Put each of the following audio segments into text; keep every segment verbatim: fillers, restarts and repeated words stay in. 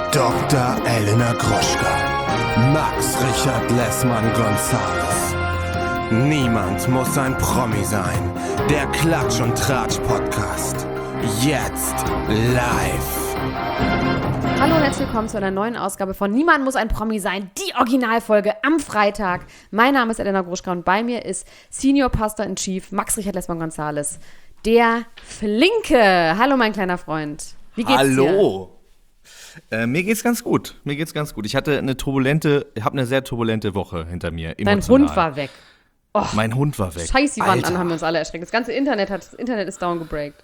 Doktor Elena Gruschka, Max Richard Lessmann-Gonzales. Niemand muss ein Promi sein. Der Klatsch und Tratsch Podcast. Jetzt live. Hallo und herzlich willkommen zu einer neuen Ausgabe von Niemand muss ein Promi sein, die Originalfolge am Freitag. Mein Name ist Elena Gruschka und bei mir ist Senior Pastor in Chief Max Richard Lessmann-Gonzales, der Flinke. Hallo mein kleiner Freund. Wie geht's Hallo. dir? Hallo. Äh, mir geht's ganz gut. Mir geht's ganz gut. Ich hatte eine turbulente, ich habe eine sehr turbulente Woche hinter mir. Emotional. Dein Hund war weg. Oh, mein Hund war weg. Scheiß die Wand Alter. an, haben wir uns alle erschreckt. Das ganze Internet hat, das Internet ist downgebreakt.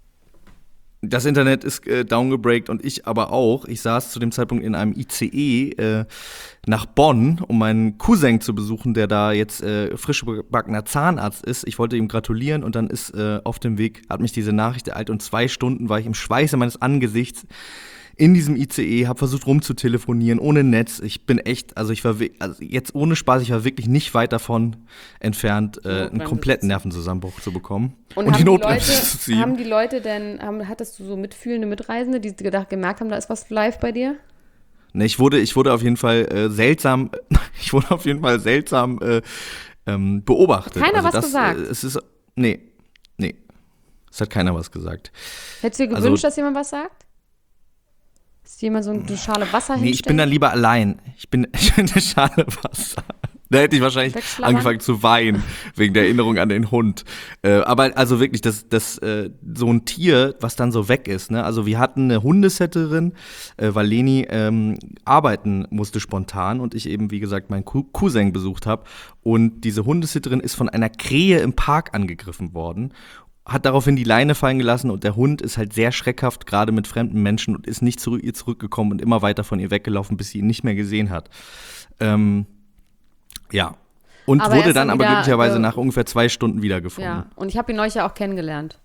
Das Internet ist äh, downgebreakt und ich aber auch. Ich saß zu dem Zeitpunkt in einem I C E äh, nach Bonn, um meinen Cousin zu besuchen, der da jetzt äh, frisch gebackener Zahnarzt ist. Ich wollte ihm gratulieren und dann ist äh, auf dem Weg, hat mich diese Nachricht ereilt und zwei Stunden war ich im Schweiße meines Angesichts in diesem I C E, habe versucht rumzutelefonieren, ohne Netz. Ich bin echt, also ich war also jetzt ohne Spaß, ich war wirklich nicht weit davon entfernt, äh, einen kompletten Nervenzusammenbruch zu bekommen. Und, und haben, die die Notbremse Leute, zu ziehen. haben die Leute denn, haben, hattest du so mitfühlende Mitreisende, die gedacht, gemerkt haben, da ist was live bei dir? Ne, ich wurde, ich wurde auf jeden Fall äh, seltsam, ich wurde auf jeden Fall seltsam äh, ähm, beobachtet. Keiner also was das, gesagt? Äh, es ist, nee, nee, es hat keiner was gesagt. Hättest du dir Also- gewünscht, dass jemand was sagt? Dass jemand so eine Schale Wasser Nee, hinstellt? ich bin dann lieber allein. Ich bin, ich bin eine Schale Wasser. Da hätte ich wahrscheinlich Wegschlabbern? angefangen zu weinen, wegen der Erinnerung an den Hund. Äh, aber also wirklich, das, das, äh, so ein Tier, was dann so weg ist, ne? Also wir hatten eine Hundesitterin, äh, weil Leni ähm, arbeiten musste spontan und ich eben, wie gesagt, meinen Cou- Cousin besucht habe. Und diese Hundesitterin ist von einer Krähe im Park angegriffen worden. Hat daraufhin die Leine fallen gelassen und der Hund ist halt sehr schreckhaft, gerade mit fremden Menschen und ist nicht zu ihr zurückgekommen und immer weiter von ihr weggelaufen, bis sie ihn nicht mehr gesehen hat. Ähm, ja. Und Aber er wurde ist dann dann aber wieder, glücklicherweise äh, nach ungefähr zwei Stunden wiedergefunden. Ja, und ich habe ihn euch ja auch kennengelernt.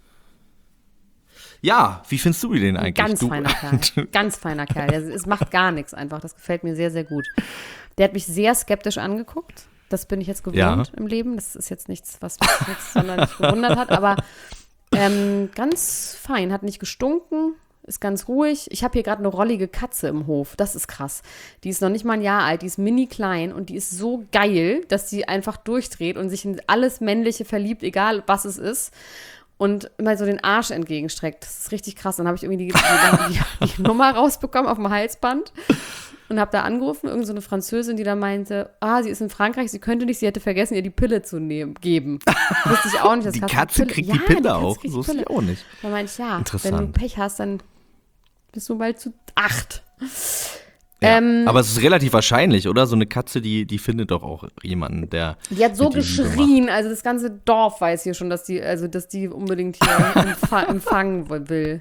Ja, wie findest du den eigentlich? Ganz du? feiner Kerl. Ganz feiner Kerl. Der, es macht gar nichts einfach. Das gefällt mir sehr, sehr gut. Der hat mich sehr skeptisch angeguckt. Das bin ich jetzt gewohnt Ja. im Leben. Das ist jetzt nichts, was mich jetzt sonderlich gewundert hat. Aber ähm, ganz fein. Hat nicht gestunken. Ist ganz ruhig. Ich habe hier gerade eine rollige Katze im Hof. Das ist krass. Die ist noch nicht mal ein Jahr alt. Die ist mini klein und die ist so geil, dass sie einfach durchdreht und sich in alles Männliche verliebt, egal was es ist. Und immer so den Arsch entgegenstreckt. Das ist richtig krass. Dann habe ich irgendwie die, die, die, die Nummer rausbekommen auf dem Halsband und habe da angerufen, irgend so eine Französin, die da meinte, ah, sie ist in Frankreich, sie könnte nicht, sie hätte vergessen, ihr die Pille zu nehmen, geben. Wusste ich auch nicht. Das Die krass. Katze kriegt die Ja, Pille die Katze auch. kriegt die So wusste ich Pille. auch nicht. Da meinte ich, ja, Interessant. wenn du Pech hast, dann bist du bald zu acht. Ja. Ähm, aber es ist relativ wahrscheinlich, oder? So eine Katze, die, die findet doch auch jemanden, der. Die hat so mit ihr Liebe macht. geschrien, also das ganze Dorf weiß hier schon, dass die, also dass die unbedingt hier empfa- empfangen will.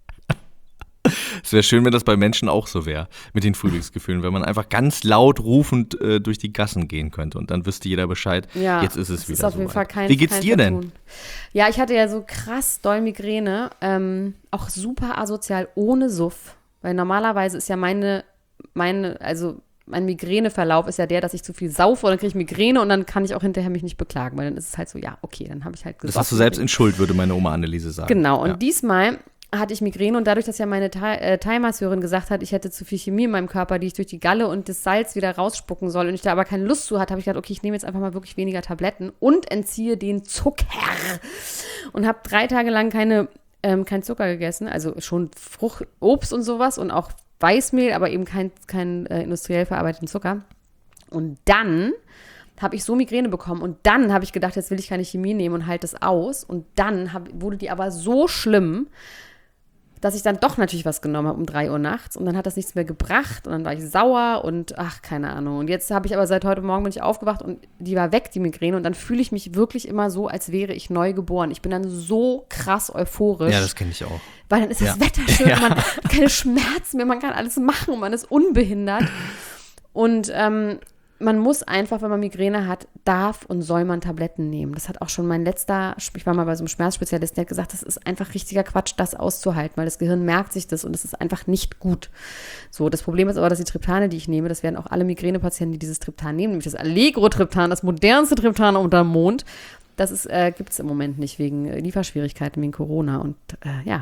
Es wäre schön, wenn das bei Menschen auch so wäre, mit den Frühlingsgefühlen, wenn man einfach ganz laut rufend äh, durch die Gassen gehen könnte und dann wüsste jeder Bescheid, Ja, jetzt ist es das wieder ist auf so jeden weit. Fall kein Wie geht's kein dir denn? Vertun. Ja, ich hatte ja so krass doll Migräne, ähm, auch super asozial, ohne Suff, weil normalerweise ist ja meine, meine, also mein Migräneverlauf ist ja der, dass ich zu viel saufe und dann kriege ich Migräne und dann kann ich auch hinterher mich nicht beklagen, weil dann ist es halt so, ja, okay, dann habe ich halt gesoffen. Das hast du selbst in Schuld, würde meine Oma Anneliese sagen. Genau, und ja. diesmal hatte ich Migräne und dadurch, dass ja meine Thai- äh, Thai-Masseurin gesagt hat, ich hätte zu viel Chemie in meinem Körper, die ich durch die Galle und das Salz wieder rausspucken soll und ich da aber keine Lust zu hatte, habe ich gedacht, okay, ich nehme jetzt einfach mal wirklich weniger Tabletten und entziehe den Zucker und habe drei Tage lang keine, ähm, kein Zucker gegessen, also schon Frucht, Obst und sowas und auch Weißmehl, aber eben kein, kein äh, industriell verarbeiteten Zucker. Und dann habe ich so Migräne bekommen und dann habe ich gedacht, jetzt will ich keine Chemie nehmen und halte es aus und dann hab, wurde die aber so schlimm, dass ich dann doch natürlich was genommen habe um drei Uhr nachts und dann hat das nichts mehr gebracht und dann war ich sauer und ach, keine Ahnung. Und jetzt habe ich aber seit heute Morgen bin ich aufgewacht und die war weg, die Migräne und dann fühle ich mich wirklich immer so, als wäre ich neu geboren. Ich bin dann so krass euphorisch. Ja, das kenne ich auch. Weil dann ist das Ja. Wetter schön, Ja. man hat keine Schmerzen mehr, man kann alles machen und man ist unbehindert. Und ähm, man muss einfach, wenn man Migräne hat, darf und soll man Tabletten nehmen. Das hat auch schon mein letzter, ich war mal bei so einem Schmerzspezialisten, der hat gesagt, das ist einfach richtiger Quatsch, das auszuhalten, weil das Gehirn merkt sich das und das ist einfach nicht gut. So, das Problem ist aber, dass die Triptane, die ich nehme, das werden auch alle Migränepatienten, die dieses Triptan nehmen, nämlich das Allegro-Triptan, das modernste Triptan unter dem Mond, das äh, gibt es im Moment nicht wegen äh, Lieferschwierigkeiten, wegen Corona und äh, ja,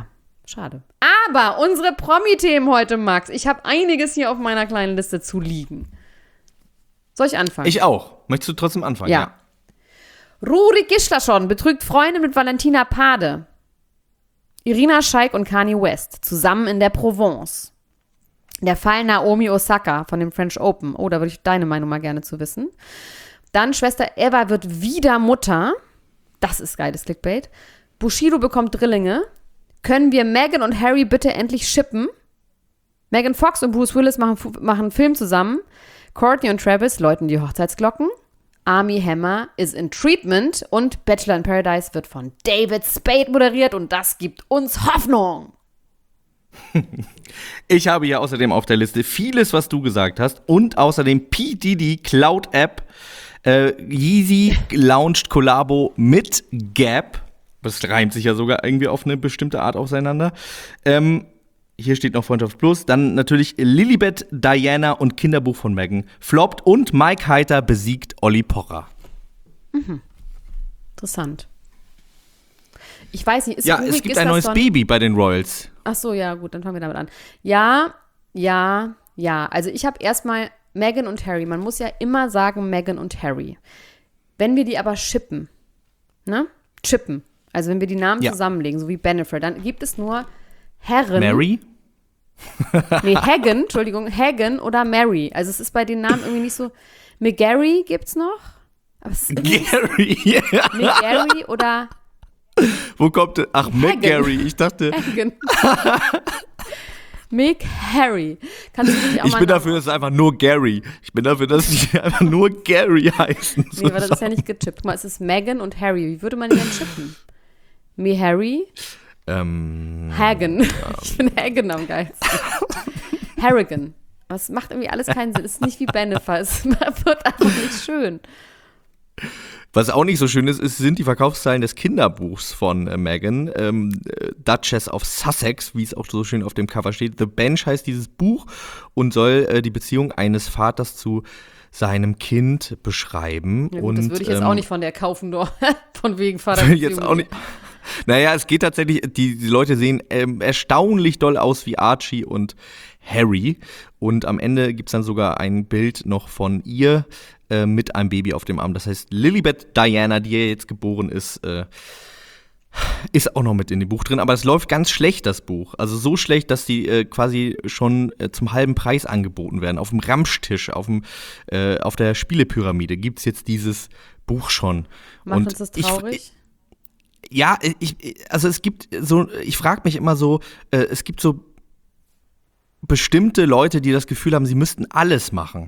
Schade. Aber unsere Promi-Themen heute, Max. Ich habe einiges hier auf meiner kleinen Liste zu liegen. Soll ich anfangen? Ich auch. Möchtest du trotzdem anfangen? Ja. ja. Ruri Gislason betrügt Freundin mit Valentina Pade. Irina Shayk und Kanye West zusammen in der Provence. Der Fall Naomi Osaka von dem French Open. Oh, da würde ich deine Meinung mal gerne zu wissen. Dann Schwester Eva wird wieder Mutter. Das ist geiles Clickbait. Bushido bekommt Drillinge. Können wir Meghan und Harry bitte endlich shippen? Megan Fox und Bruce Willis machen, machen einen Film zusammen. Courtney und Travis läuten die Hochzeitsglocken. Armie Hammer is in treatment. Und Bachelor in Paradise wird von David Spade moderiert. Und das gibt uns Hoffnung. Ich habe hier außerdem auf der Liste vieles, was du gesagt hast. Und außerdem P. Diddy Cloud App. Äh, Yeezy launched Kollabo mit Gap. Das reimt sich ja sogar irgendwie auf eine bestimmte Art auseinander. Ähm, hier steht noch Freundschaft Plus. Dann natürlich Lilibet, Diana und Kinderbuch von Meghan floppt. Und Mike Heiter besiegt Olli Pocher. Mhm. Interessant. Ich weiß nicht, ist Ja, Ruri es gibt ein neues Gislason- Baby bei den Royals. Ach so, ja, gut, dann fangen wir damit an. Ja, ja, ja. Also ich habe erstmal Meghan und Harry. Man muss ja immer sagen Meghan und Harry. Wenn wir die aber shippen, ne? Chippen. Also wenn wir die Namen Ja. zusammenlegen, so wie Bennifer, dann gibt es nur Herren. Mary? Nee, Hagen, Entschuldigung, Hagen oder Mary. Also es ist bei den Namen irgendwie nicht so. McGarry gibt's noch? Aber es ist irgendwie Gary. McGarry oder Wo kommt der? Ach, McGarry. Ich dachte, Hagen. Mick Harry. Kannst du wirklich auch ich mal bin dafür, dass es einfach nur Gary. Ich bin dafür, dass die einfach nur Gary heißen. Nee, weil das ist ja nicht gechippt. Guck mal, es ist Meghan und Harry. Wie würde man die denn chippen? Me Harry? Ähm, Hagen. Ich finde Hagen am geilsten. Harrigan. Aber es macht irgendwie alles keinen Sinn. Es ist nicht wie Bennifer. Es wird einfach nicht schön. Was auch nicht so schön ist, ist sind die Verkaufszahlen des Kinderbuchs von äh, Meghan, ähm, äh, Duchess of Sussex, wie es auch so schön auf dem Cover steht. The Bench heißt dieses Buch und soll äh, die Beziehung eines Vaters zu seinem Kind beschreiben. Ja, gut, und, das würde ich jetzt ähm, auch nicht von der kaufen, nur von wegen Vater. jetzt auch nicht. Naja, es geht tatsächlich, die, die Leute sehen ähm, erstaunlich doll aus wie Archie und Harry. Und am Ende gibt es dann sogar ein Bild noch von ihr äh, mit einem Baby auf dem Arm. Das heißt, Lilibet Diana, die ja jetzt geboren ist, äh, ist auch noch mit in dem Buch drin. Aber es läuft ganz schlecht, das Buch. Also so schlecht, dass die äh, quasi schon äh, zum halben Preis angeboten werden. Auf dem Ramschtisch, auf, dem, äh, auf der Spielepyramide gibt es jetzt dieses Buch schon. Macht Und uns das ich- traurig? Ich, ja, ich, also es gibt so, ich frage mich immer so, äh, es gibt so bestimmte Leute, die das Gefühl haben, sie müssten alles machen.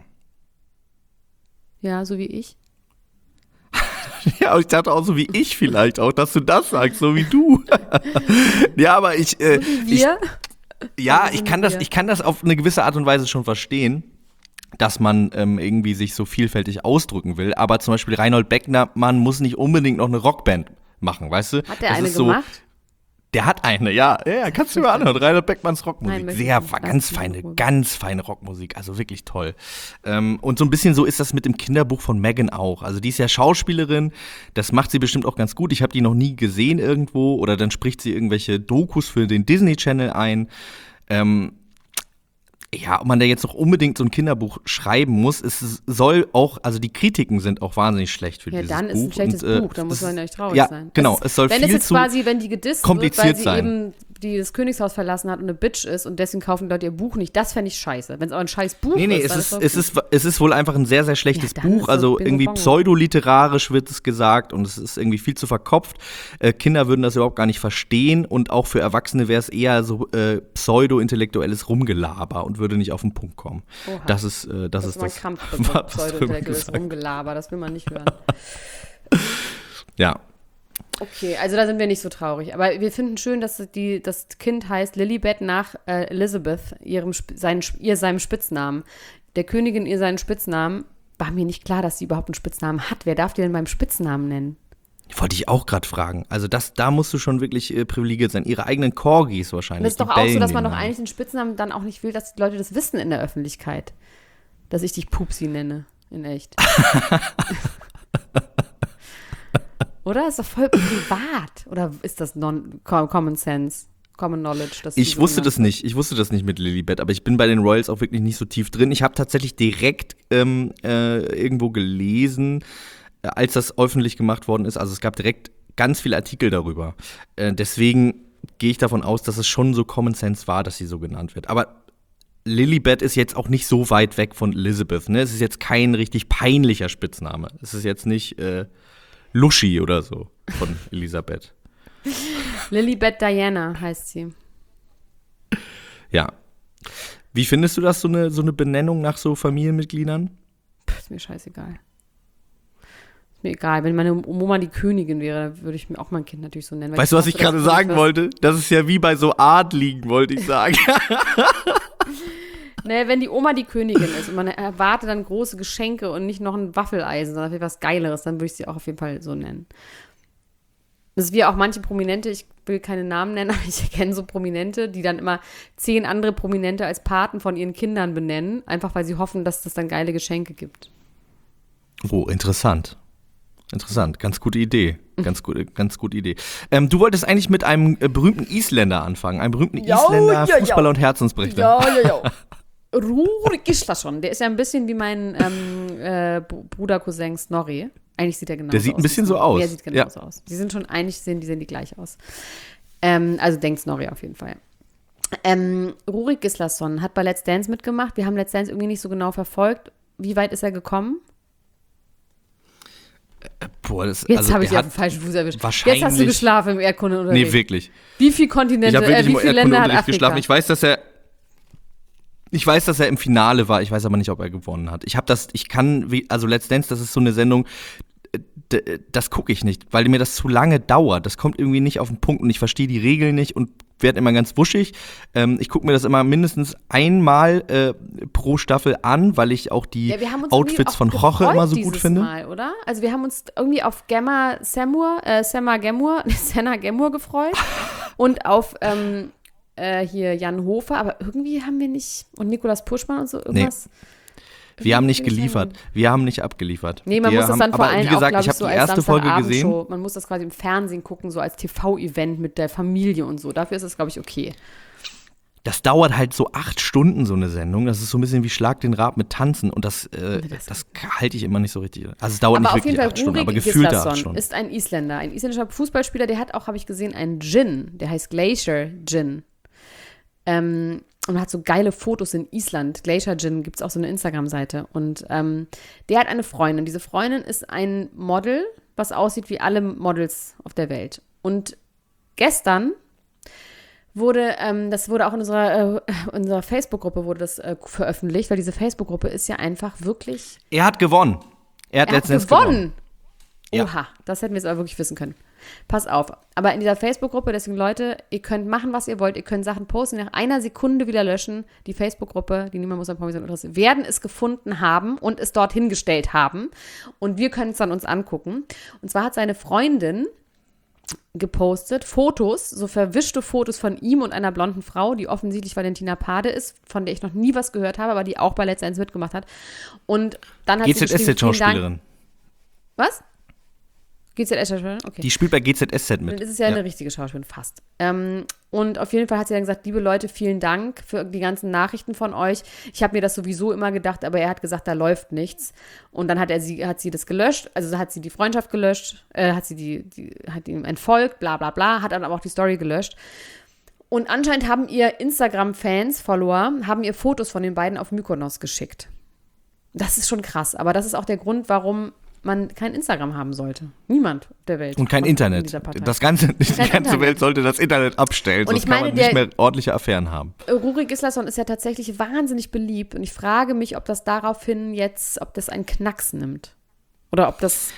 Ja, so wie ich. Ja, und ich dachte auch so wie ich vielleicht auch, dass du das sagst, so wie du. Ja, aber ich, äh, ich Wir? ja, Also ich sind kann das, wir. ich kann das auf eine gewisse Art und Weise schon verstehen, dass man ähm, irgendwie sich so vielfältig ausdrücken will. Aber zum Beispiel Reinhold Beckner, man muss nicht unbedingt noch eine Rockband machen, weißt du? Hat der Das eine ist so, gemacht? Der hat eine, ja. Ja, ja, kannst du dir mal anhören. Reinhold Beckmanns Rockmusik. Nein, möchte Sehr, ich nicht. ganz Lass mich in feine, Ruhe. ganz feine Rockmusik. Also wirklich toll. Ähm, und so ein bisschen so ist das mit dem Kinderbuch von Meghan auch. Also die ist ja Schauspielerin. Das macht sie bestimmt auch ganz gut. Ich habe die noch nie gesehen irgendwo. Oder dann spricht sie irgendwelche Dokus für den Disney Channel ein. Ähm, ja, ob man da jetzt noch unbedingt so ein Kinderbuch schreiben muss, es soll auch, also die Kritiken sind auch wahnsinnig schlecht für Ja, dieses dann Buch. ist ein schlechtes und, äh, Buch, da muss es man ist- ja nicht traurig ja, sein. genau, Das ist, es soll wenn viel es jetzt zu quasi, wenn die gedisst wird, kompliziert weil sie sein. eben die das Königshaus verlassen hat und eine Bitch ist und deswegen kaufen Leute ihr Buch nicht, das fände ich scheiße. Wenn es aber ein scheiß Buch Nee, nee, ist, es dann ist, doch es, gut. ist, es ist wohl einfach ein sehr, sehr schlechtes Ja, dann ist Buch. das Also Bingo irgendwie Bongo. pseudoliterarisch wird es gesagt und es ist irgendwie viel zu verkopft. Äh, Kinder würden das überhaupt gar nicht verstehen und auch für Erwachsene wäre es eher so äh, pseudo-intellektuelles Rumgelaber und würde nicht auf den Punkt kommen. Oha. Das ist äh, das, Das ist ist mal ein das, Kampfbegriff, was drüber pseudo-intellektuelles gesagt. Rumgelaber, das will man nicht hören. Ja. Okay, also da sind wir nicht so traurig. Aber wir finden schön, dass die, das Kind heißt Lilibet nach äh, Elizabeth, ihrem, Sp- seinen, ihr seinem Spitznamen. Der Königin ihr seinen Spitznamen. War mir nicht klar, dass sie überhaupt einen Spitznamen hat. Wer darf die denn beim Spitznamen nennen? Wollte ich auch gerade fragen. Also das, da musst du schon wirklich äh, privilegiert sein. Ihre eigenen Corgis Und wahrscheinlich. es ist doch die auch so, bellen dass man den doch Namen. eigentlich den Spitznamen dann auch nicht will, dass die Leute das wissen in der Öffentlichkeit. Dass ich dich Pupsi nenne. In echt. Oder? Ist doch voll privat. Oder ist das non Common Sense? Common Knowledge. Dass die Ich so wusste genannt das nicht. Ich wusste das nicht mit Lilibet, aber ich bin bei den Royals auch wirklich nicht so tief drin. Ich habe tatsächlich direkt ähm, äh, irgendwo gelesen, äh, als das öffentlich gemacht worden ist. Also es gab direkt ganz viele Artikel darüber. Äh, deswegen gehe ich davon aus, dass es schon so Common Sense war, dass sie so genannt wird. Aber Lilibet ist jetzt auch nicht so weit weg von Elizabeth. Ne? Es ist jetzt kein richtig peinlicher Spitzname. Es ist jetzt nicht äh, Luschi oder so von Elisabeth. Lilibet Diana heißt sie. Ja. Wie findest du das, so eine, so eine Benennung nach so Familienmitgliedern? Pff, ist mir scheißegal. Ist mir egal. Wenn meine Oma die Königin wäre, dann würde ich mir auch mein Kind natürlich so nennen. weil Weißt du, was hoffe, ich gerade dass sagen was- wollte? Das ist ja wie bei so Adligen, wollte ich sagen. Nee, wenn die Oma die Königin ist und man erwartet dann große Geschenke und nicht noch ein Waffeleisen, sondern etwas Geileres, dann würde ich sie auch auf jeden Fall so nennen. Das ist wie auch manche Prominente, ich will keine Namen nennen, aber ich kenne so Prominente, die dann immer zehn andere Prominente als Paten von ihren Kindern benennen, einfach weil sie hoffen, dass das dann geile Geschenke gibt. Oh, interessant. Interessant, ganz gute Idee. Ganz gute, ganz gute Idee. Ähm, du wolltest eigentlich mit einem äh, berühmten Isländer anfangen, einem berühmten Ja, Isländer, ja, ja. Fußballer und Herzensbrichter. Ja, ja, ja. Rurik Gislason, der ist ja ein bisschen wie mein ähm, äh, Bruder Cousin Snorri. Eigentlich sieht er genauso aus. Der sieht ein bisschen wie so Snorri. aus. Der sieht genauso aus. Die sind schon einig, sehen, die sehen die gleich aus. Ähm, also denkt Snorri auf jeden Fall. Ähm, Rurik Gislason hat bei Let's Dance mitgemacht. Wir haben Let's Dance irgendwie nicht so genau verfolgt. Wie weit ist er gekommen? Boah, das, Jetzt also habe ich er ja auf hat den falschen Fuß erwischt. wahrscheinlich- Jetzt hast du geschlafen im Erdkundeunterricht. Nee, wirklich. Wie viele Ich Kontinente, habe äh, wirklich wie im viele Länder hat Erdkundeunterricht Afrika? geschlafen. Ich weiß, dass er Ich weiß, dass er im Finale war. Ich weiß aber nicht, ob er gewonnen hat. Ich habe das, ich kann, wie, also Let's Dance, das ist so eine Sendung, d- das gucke ich nicht, weil mir das zu lange dauert. Das kommt irgendwie nicht auf den Punkt und ich verstehe die Regeln nicht und werde immer ganz wuschig. Ähm, ich gucke mir das immer mindestens einmal äh, pro Staffel an, weil ich auch die Ja, wir haben uns Outfits irgendwie von auch Roche gefreut immer so gut dieses finde. Mal, oder? Also wir haben uns irgendwie auf Gemma Semur, äh, Semma Gemur, Senna Gemur gefreut und auf ähm, äh, hier Jan Hofer, aber irgendwie haben wir nicht, und Nikolaus Puschmann und so, irgendwas. Wir haben nicht irgendwie geliefert. Wir haben nicht abgeliefert. Nee, man Wir muss das haben, dann vor aber allem wie gesagt, auch, glaube ich ich, habe so die als erste Folge gesehen. Samstagabendshow. Man muss das quasi im Fernsehen gucken, so als T V-Event mit der Familie und so. Dafür ist es, glaube ich, okay. Das dauert halt so acht Stunden, so eine Sendung. Das ist so ein bisschen wie Schlag den Rab mit Tanzen. Und das, äh, das- das halte ich immer nicht so richtig. Also es dauert Aber nicht auf wirklich jeden Fall, acht Stunden, aber Rurik gefühlte acht Gislason Stunden. ist ein Isländer, ein isländischer Fußballspieler, der hat auch, habe ich gesehen, einen Gin, der heißt Glacier Gin. Ähm, und hat so geile Fotos in Island. Glacier Gin, gibt es auch so eine Instagram-Seite. Und ähm, der hat eine Freundin. Diese Freundin ist ein Model, was aussieht wie alle Models auf der Welt. Und gestern wurde, ähm, das wurde auch in unserer, äh, unserer Facebook-Gruppe wurde das äh, veröffentlicht, weil diese Facebook-Gruppe ist ja einfach wirklich, Er hat gewonnen. Er hat er hat letztens gewonnen. gewonnen. Ja. Oha, das hätten wir jetzt aber wirklich wissen können. Pass auf. Aber in dieser Facebook-Gruppe, deswegen Leute, ihr könnt machen, was ihr wollt. Ihr könnt Sachen posten, nach einer Sekunde wieder löschen. Die Facebook-Gruppe, die Niemand muss ein Promi sein, Interesse, werden es gefunden haben und es dorthin gestellt haben. Und wir können es dann uns angucken. Und zwar hat seine Freundin gepostet Fotos, so verwischte Fotos von ihm und einer blonden Frau, die offensichtlich Valentina Pade ist, von der ich noch nie was gehört habe, aber die auch bei Let's Dance mitgemacht hat. Und dann hat sie geschrieben, vielen Dank. G Z S Z-Schauspielerin. Was? G Z S-Schauspielerin? Okay. Die spielt bei G Z S Z Dann mit. ist es ja, eine richtige Schauspielerin, fast. Ähm, und auf jeden Fall hat sie dann gesagt, liebe Leute, vielen Dank für die ganzen Nachrichten von euch. Ich habe mir das sowieso immer gedacht, aber er hat gesagt, da läuft nichts. Und dann hat er sie, hat sie das gelöscht, also hat sie die Freundschaft gelöscht, äh, hat sie die, die, hat ihm entfolgt, bla bla bla, hat dann aber auch die Story gelöscht. Und anscheinend haben ihr Instagram-Fans, Follower, haben ihr Fotos von den beiden auf Mykonos geschickt. Das ist schon krass, aber das ist auch der Grund, warum man kein Instagram haben sollte. Niemand der Welt. Und kein von- Internet. von dieser Partei. Das ganze, die Kein ganze Internet. Welt sollte das Internet abstellen, Und sonst ich meine, kann man der- nicht mehr ordentliche Affären haben. Rurik Gislason ist ja tatsächlich wahnsinnig beliebt und ich frage mich, ob das daraufhin jetzt, ob das einen Knacks nimmt. Oder ob das,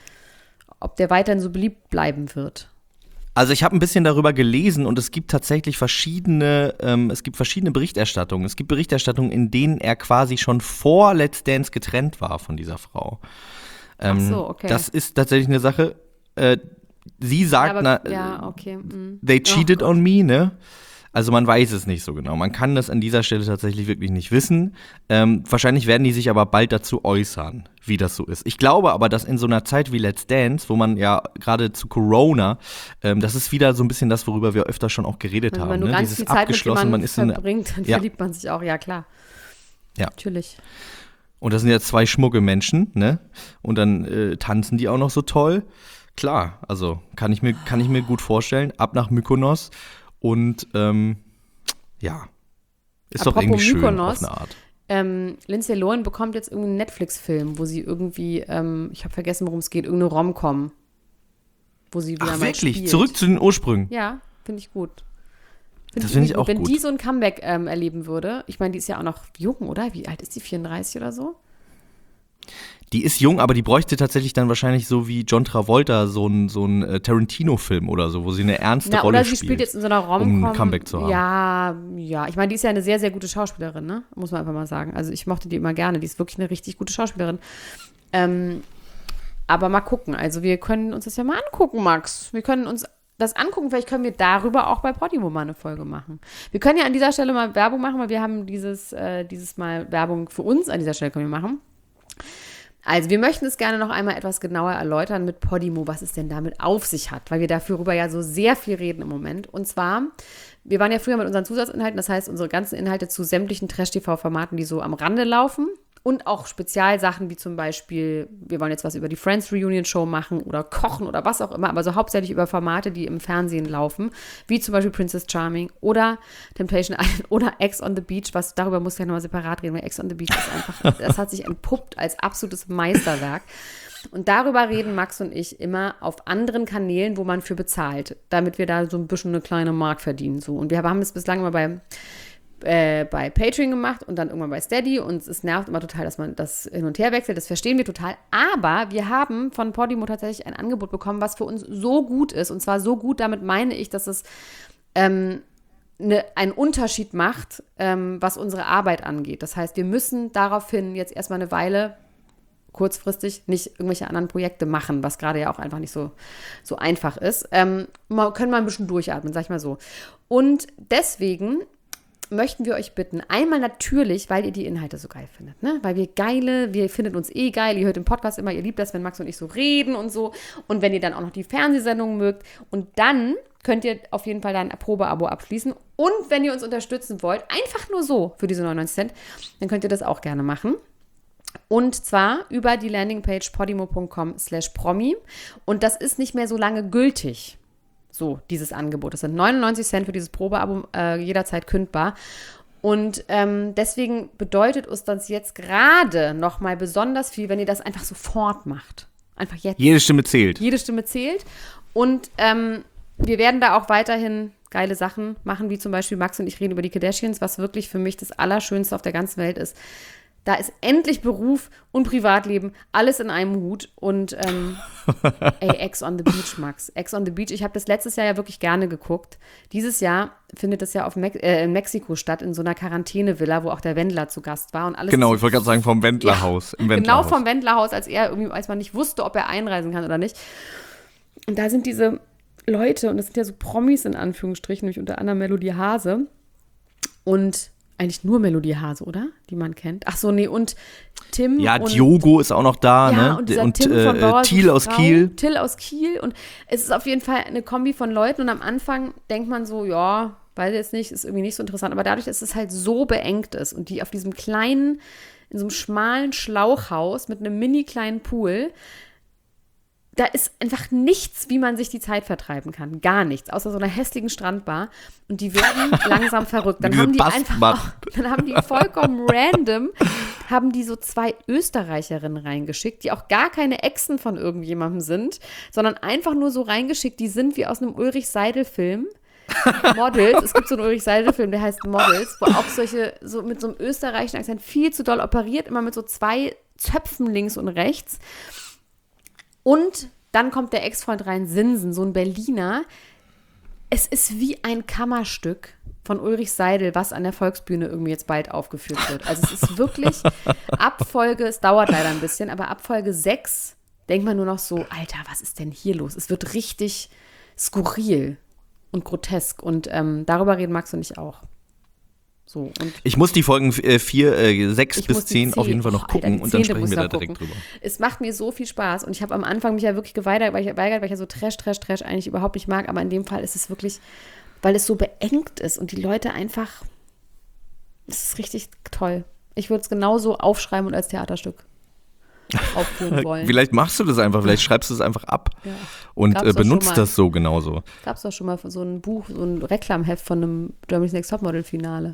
ob der weiterhin so beliebt bleiben wird. Also ich habe ein bisschen darüber gelesen und es gibt tatsächlich verschiedene, ähm, es gibt verschiedene Berichterstattungen. Es gibt Berichterstattungen, in denen er quasi schon vor Let's Dance getrennt war von dieser Frau. Ähm, Ach so, okay. Das ist tatsächlich eine Sache. Äh, sie sagt, Ja, na, aber, ja okay. mm. they cheated Oh on me, ne? Also man weiß es nicht so genau. Man kann das an dieser Stelle tatsächlich wirklich nicht wissen. Ähm, wahrscheinlich werden die sich aber bald dazu äußern, wie das so ist. Ich glaube aber, dass in so einer Zeit wie Let's Dance, wo man ja gerade zu Corona, ähm, das ist wieder so ein bisschen das, worüber wir öfter schon auch geredet Wenn haben. man nur ne? ganz Dieses viel Zeit mit abgeschlossen, man jemandem ist so eine, verbringt, dann ja. verliebt man sich auch, ja klar. Ja. Natürlich. Und das sind ja zwei schmucke Menschen, ne? Und dann äh, tanzen die auch noch so toll. Klar, also kann ich mir, kann ich mir gut vorstellen. Ab nach Mykonos und ähm, ja, ist Apropos doch irgendwie schön Mykonos, auf eine Art. Ähm, Lindsay Lohan bekommt jetzt irgendeinen Netflix-Film, wo sie irgendwie, ähm, ich habe vergessen, worum es geht, irgendeine Rom-Com, wo sie wieder Ach mal wirklich? spielt. Zurück zu den Ursprüngen. Ja, finde ich gut. Find Das finde ich gut. auch Wenn gut. die so ein Comeback ähm, erleben würde, ich meine, die ist ja auch noch jung, oder? Wie alt ist die? vierunddreißig oder so? Die ist jung, aber die bräuchte tatsächlich dann wahrscheinlich so wie John Travolta so ein, so ein äh, Tarantino-Film oder so, wo sie eine ernste Na, Rolle oder sie spielt. spielt jetzt in so einer Rom-Com. um ein Comeback zu haben. Ja, ja. Ich meine, die ist ja eine sehr, sehr gute Schauspielerin, ne? Muss man einfach mal sagen. Also ich mochte die immer gerne. Die ist wirklich eine richtig gute Schauspielerin. Ähm, aber mal gucken. Also wir können uns das ja mal angucken, Max. Wir können uns das angucken. Vielleicht können wir darüber auch bei Podimo mal eine Folge machen. Wir können ja an dieser Stelle mal Werbung machen, weil wir haben dieses, äh, dieses Mal Werbung für uns an dieser Stelle können wir machen. Also wir möchten es gerne noch einmal etwas genauer erläutern mit Podimo, was es denn damit auf sich hat, weil wir darüber ja so sehr viel reden im Moment. Und zwar, wir waren ja früher mit unseren Zusatzinhalten, das heißt unsere ganzen Inhalte zu sämtlichen Trash-T V-Formaten, die so am Rande laufen. Und auch Spezialsachen wie zum Beispiel, wir wollen jetzt was über die Friends Reunion Show machen oder kochen oder was auch immer, aber so hauptsächlich über Formate, die im Fernsehen laufen, wie zum Beispiel Princess Charming oder Temptation Island oder Ex on the Beach, was darüber muss ich ja nochmal separat reden, weil Ex on the Beach ist einfach, das hat sich entpuppt als absolutes Meisterwerk. Und darüber reden Max und ich immer auf anderen Kanälen, wo man für bezahlt, damit wir da so ein bisschen eine kleine Mark verdienen. So. Und wir haben es bislang immer bei Äh, bei Patreon gemacht und dann irgendwann bei Steady und es nervt immer total, dass man das hin und her wechselt, das verstehen wir total, aber wir haben von Podimo tatsächlich ein Angebot bekommen, was für uns so gut ist und zwar so gut, damit meine ich, dass es ähm, ne, einen Unterschied macht, ähm, was unsere Arbeit angeht. Das heißt, wir müssen daraufhin jetzt erstmal eine Weile kurzfristig nicht irgendwelche anderen Projekte machen, was gerade ja auch einfach nicht so, so einfach ist. Ähm, mal, können wir ein bisschen durchatmen, sag ich mal so. Und deswegen möchten wir euch bitten, einmal natürlich, weil ihr die Inhalte so geil findet, ne? Weil wir geile, wir findet uns eh geil, ihr hört im Podcast immer, ihr liebt das, wenn Max und ich so reden und so und wenn ihr dann auch noch die Fernsehsendungen mögt und dann könnt ihr auf jeden Fall dann ein Probeabo abschließen und wenn ihr uns unterstützen wollt, einfach nur so für diese neunundneunzig Cent, dann könnt ihr das auch gerne machen. Und zwar über die Landingpage podimo.com slash promi und das ist nicht mehr so lange gültig. So, dieses Angebot. Das sind neunundneunzig Cent für dieses Probeabo, äh, jederzeit kündbar. Und ähm, deswegen bedeutet uns das jetzt gerade nochmal besonders viel, wenn ihr das einfach sofort macht. Einfach jetzt. Jede Stimme zählt. Jede Stimme zählt. Und ähm, wir werden da auch weiterhin geile Sachen machen, wie zum Beispiel Max und ich reden über die Kardashians, was wirklich für mich das Allerschönste auf der ganzen Welt ist. Da ist endlich Beruf und Privatleben, alles in einem Hut. Und ähm, ey, Ex on the Beach, Max. Ex on the Beach, ich habe das letztes Jahr ja wirklich gerne geguckt. Dieses Jahr findet das ja auf Me- äh, in Mexiko statt, in so einer Quarantänevilla, wo auch der Wendler zu Gast war. Und alles Genau, ich wollte gerade sagen, vom Wendlerhaus. Ja, im genau Wendlerhaus. vom Wendlerhaus, als er irgendwie, als man nicht wusste, ob er einreisen kann oder nicht. Und da sind diese Leute, und das sind ja so Promis in Anführungsstrichen, nämlich unter anderem Melodie Hase. Und eigentlich nur Melodie Hase, oder? Die man kennt. Ach so, nee, und Tim Ja, und Diogo ist auch noch da, ja, ne? und, dieser und Tim von äh, Bauer Thiel sucht aus Frau, Kiel. Till aus Kiel. Und es ist auf jeden Fall eine Kombi von Leuten. Und am Anfang denkt man so, ja, weiß jetzt nicht, ist irgendwie nicht so interessant. Aber dadurch, dass es halt so beengt ist und die auf diesem kleinen, in so einem schmalen Schlauchhaus mit einem mini kleinen Pool, da ist einfach nichts, wie man sich die Zeit vertreiben kann. Gar nichts. Außer so einer hässlichen Strandbar. Und die werden langsam verrückt. Dann Diese haben die einfach, Bastmatten. auch, dann haben die vollkommen random, haben die so zwei Österreicherinnen reingeschickt, die auch gar keine Exen von irgendjemandem sind, sondern einfach nur so reingeschickt, die sind wie aus einem Ulrich Seidel-Film. Models, es gibt so einen Ulrich Seidel-Film, der heißt Models, wo auch solche, so mit so einem österreichischen Akzent viel zu doll operiert, immer mit so zwei Zöpfen links und rechts. Und dann kommt der Ex-Freund rein, Sinsen, so ein Berliner. Es ist wie ein Kammerstück von Ulrich Seidel, was an der Volksbühne irgendwie jetzt bald aufgeführt wird. Also es ist wirklich ab Folge, es dauert leider ein bisschen, aber ab Folge sechs denkt man nur noch so, Alter, was ist denn hier los? Es wird richtig skurril. und grotesk. Und ähm, darüber reden Max und ich auch. So, und ich muss die Folgen vier, äh, sechs bis zehn auf jeden Fall noch oh, gucken Alter, und dann sprechen muss wir da noch direkt gucken. drüber. Es macht mir so viel Spaß und ich habe am Anfang mich ja wirklich geweigert, weil ich, geweigert, weil ich ja so Trash, Trash, Trash eigentlich überhaupt nicht mag, aber in dem Fall ist es wirklich, weil es so beengt ist und die Leute einfach, es ist richtig toll. Ich würde es genauso aufschreiben und als Theaterstück aufführen wollen. Vielleicht machst du das einfach, vielleicht schreibst du es einfach ab Ja. und Gab's äh, doch schon benutzt mal. das so genauso. Gab es doch schon mal so ein Buch, so ein Reklamheft von einem Germany's Next Topmodel-Finale.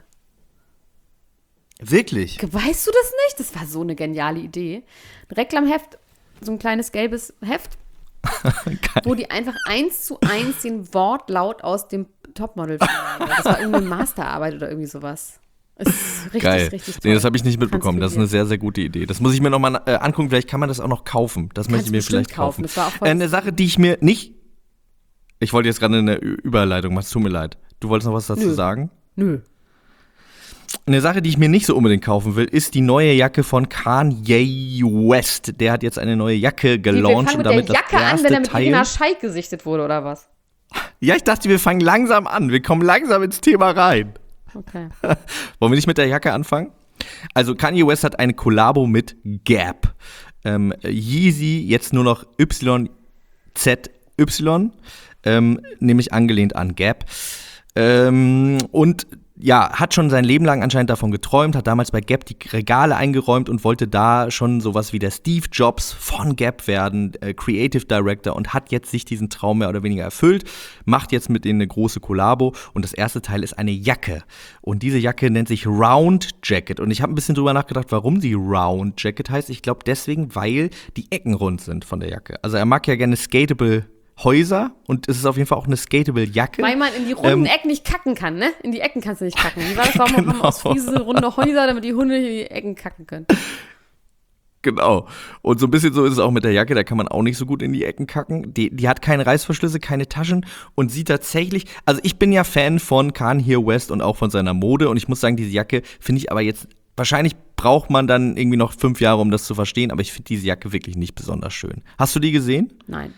Wirklich? Weißt du das nicht? Das war so eine geniale Idee. Ein Reklamheft, so ein kleines gelbes Heft, wo die einfach eins zu eins den Wortlaut aus dem Topmodel-Finale. Das war irgendeine Masterarbeit oder irgendwie sowas. Es ist richtig, Geil. richtig toll. Nee, das habe ich nicht mitbekommen. Das ist eine Transkribiert. sehr, sehr gute Idee. Das muss ich mir nochmal äh, angucken. Vielleicht kann man das auch noch kaufen. Das möchte ich mir du bestimmt vielleicht kaufen. kaufen. Das war auch voll äh, eine Sache, die ich mir nicht. Ich wollte jetzt gerade eine Ü- Überleitung machen. Es tut mir leid. Du wolltest noch was dazu Nö. sagen? Nö. Eine Sache, die ich mir nicht so unbedingt kaufen will, ist die neue Jacke von Kanye West. Der hat jetzt eine neue Jacke Wir gelauncht fangen und mit der damit Jacke das an, erste wenn er mit Teil. Irina Scheik gesichtet wurde, oder was? Ja, ich dachte, wir fangen langsam an. Wir kommen langsam ins Thema rein. Okay. Wollen wir nicht mit der Jacke anfangen? Also Kanye West hat eine Kollabo mit Gap. Ähm, Yeezy, jetzt nur noch Y Z Y, ähm, nämlich angelehnt an Gap. Ähm, und ja, hat schon sein Leben lang anscheinend davon geträumt, hat damals bei Gap die Regale eingeräumt und wollte da schon sowas wie der Steve Jobs von Gap werden, äh, Creative Director, und hat jetzt sich diesen Traum mehr oder weniger erfüllt, macht jetzt mit denen eine große Kollabo und das erste Teil ist eine Jacke. Und diese Jacke nennt sich Round Jacket und ich habe ein bisschen drüber nachgedacht, warum sie Round Jacket heißt. Ich glaube deswegen, weil die Ecken rund sind von der Jacke. Also er mag ja gerne skatable Häuser und es ist auf jeden Fall auch eine skatable Jacke. Weil man in die runden Ähm, Ecken nicht kacken kann, ne? In die Ecken kannst du nicht kacken. Wie war das? Warum haben wir Genau. aus Friese runde Häuser, damit die Hunde in die Ecken kacken können? Genau. Und so ein bisschen so ist es auch mit der Jacke, da kann man auch nicht so gut in die Ecken kacken. Die, die hat keine Reißverschlüsse, keine Taschen und sieht tatsächlich, also ich bin ja Fan von Kanye West und auch von seiner Mode und ich muss sagen, diese Jacke finde ich aber jetzt, wahrscheinlich braucht man dann irgendwie noch fünf Jahre, um das zu verstehen, aber ich finde diese Jacke wirklich nicht besonders schön. Hast du die gesehen? Nein.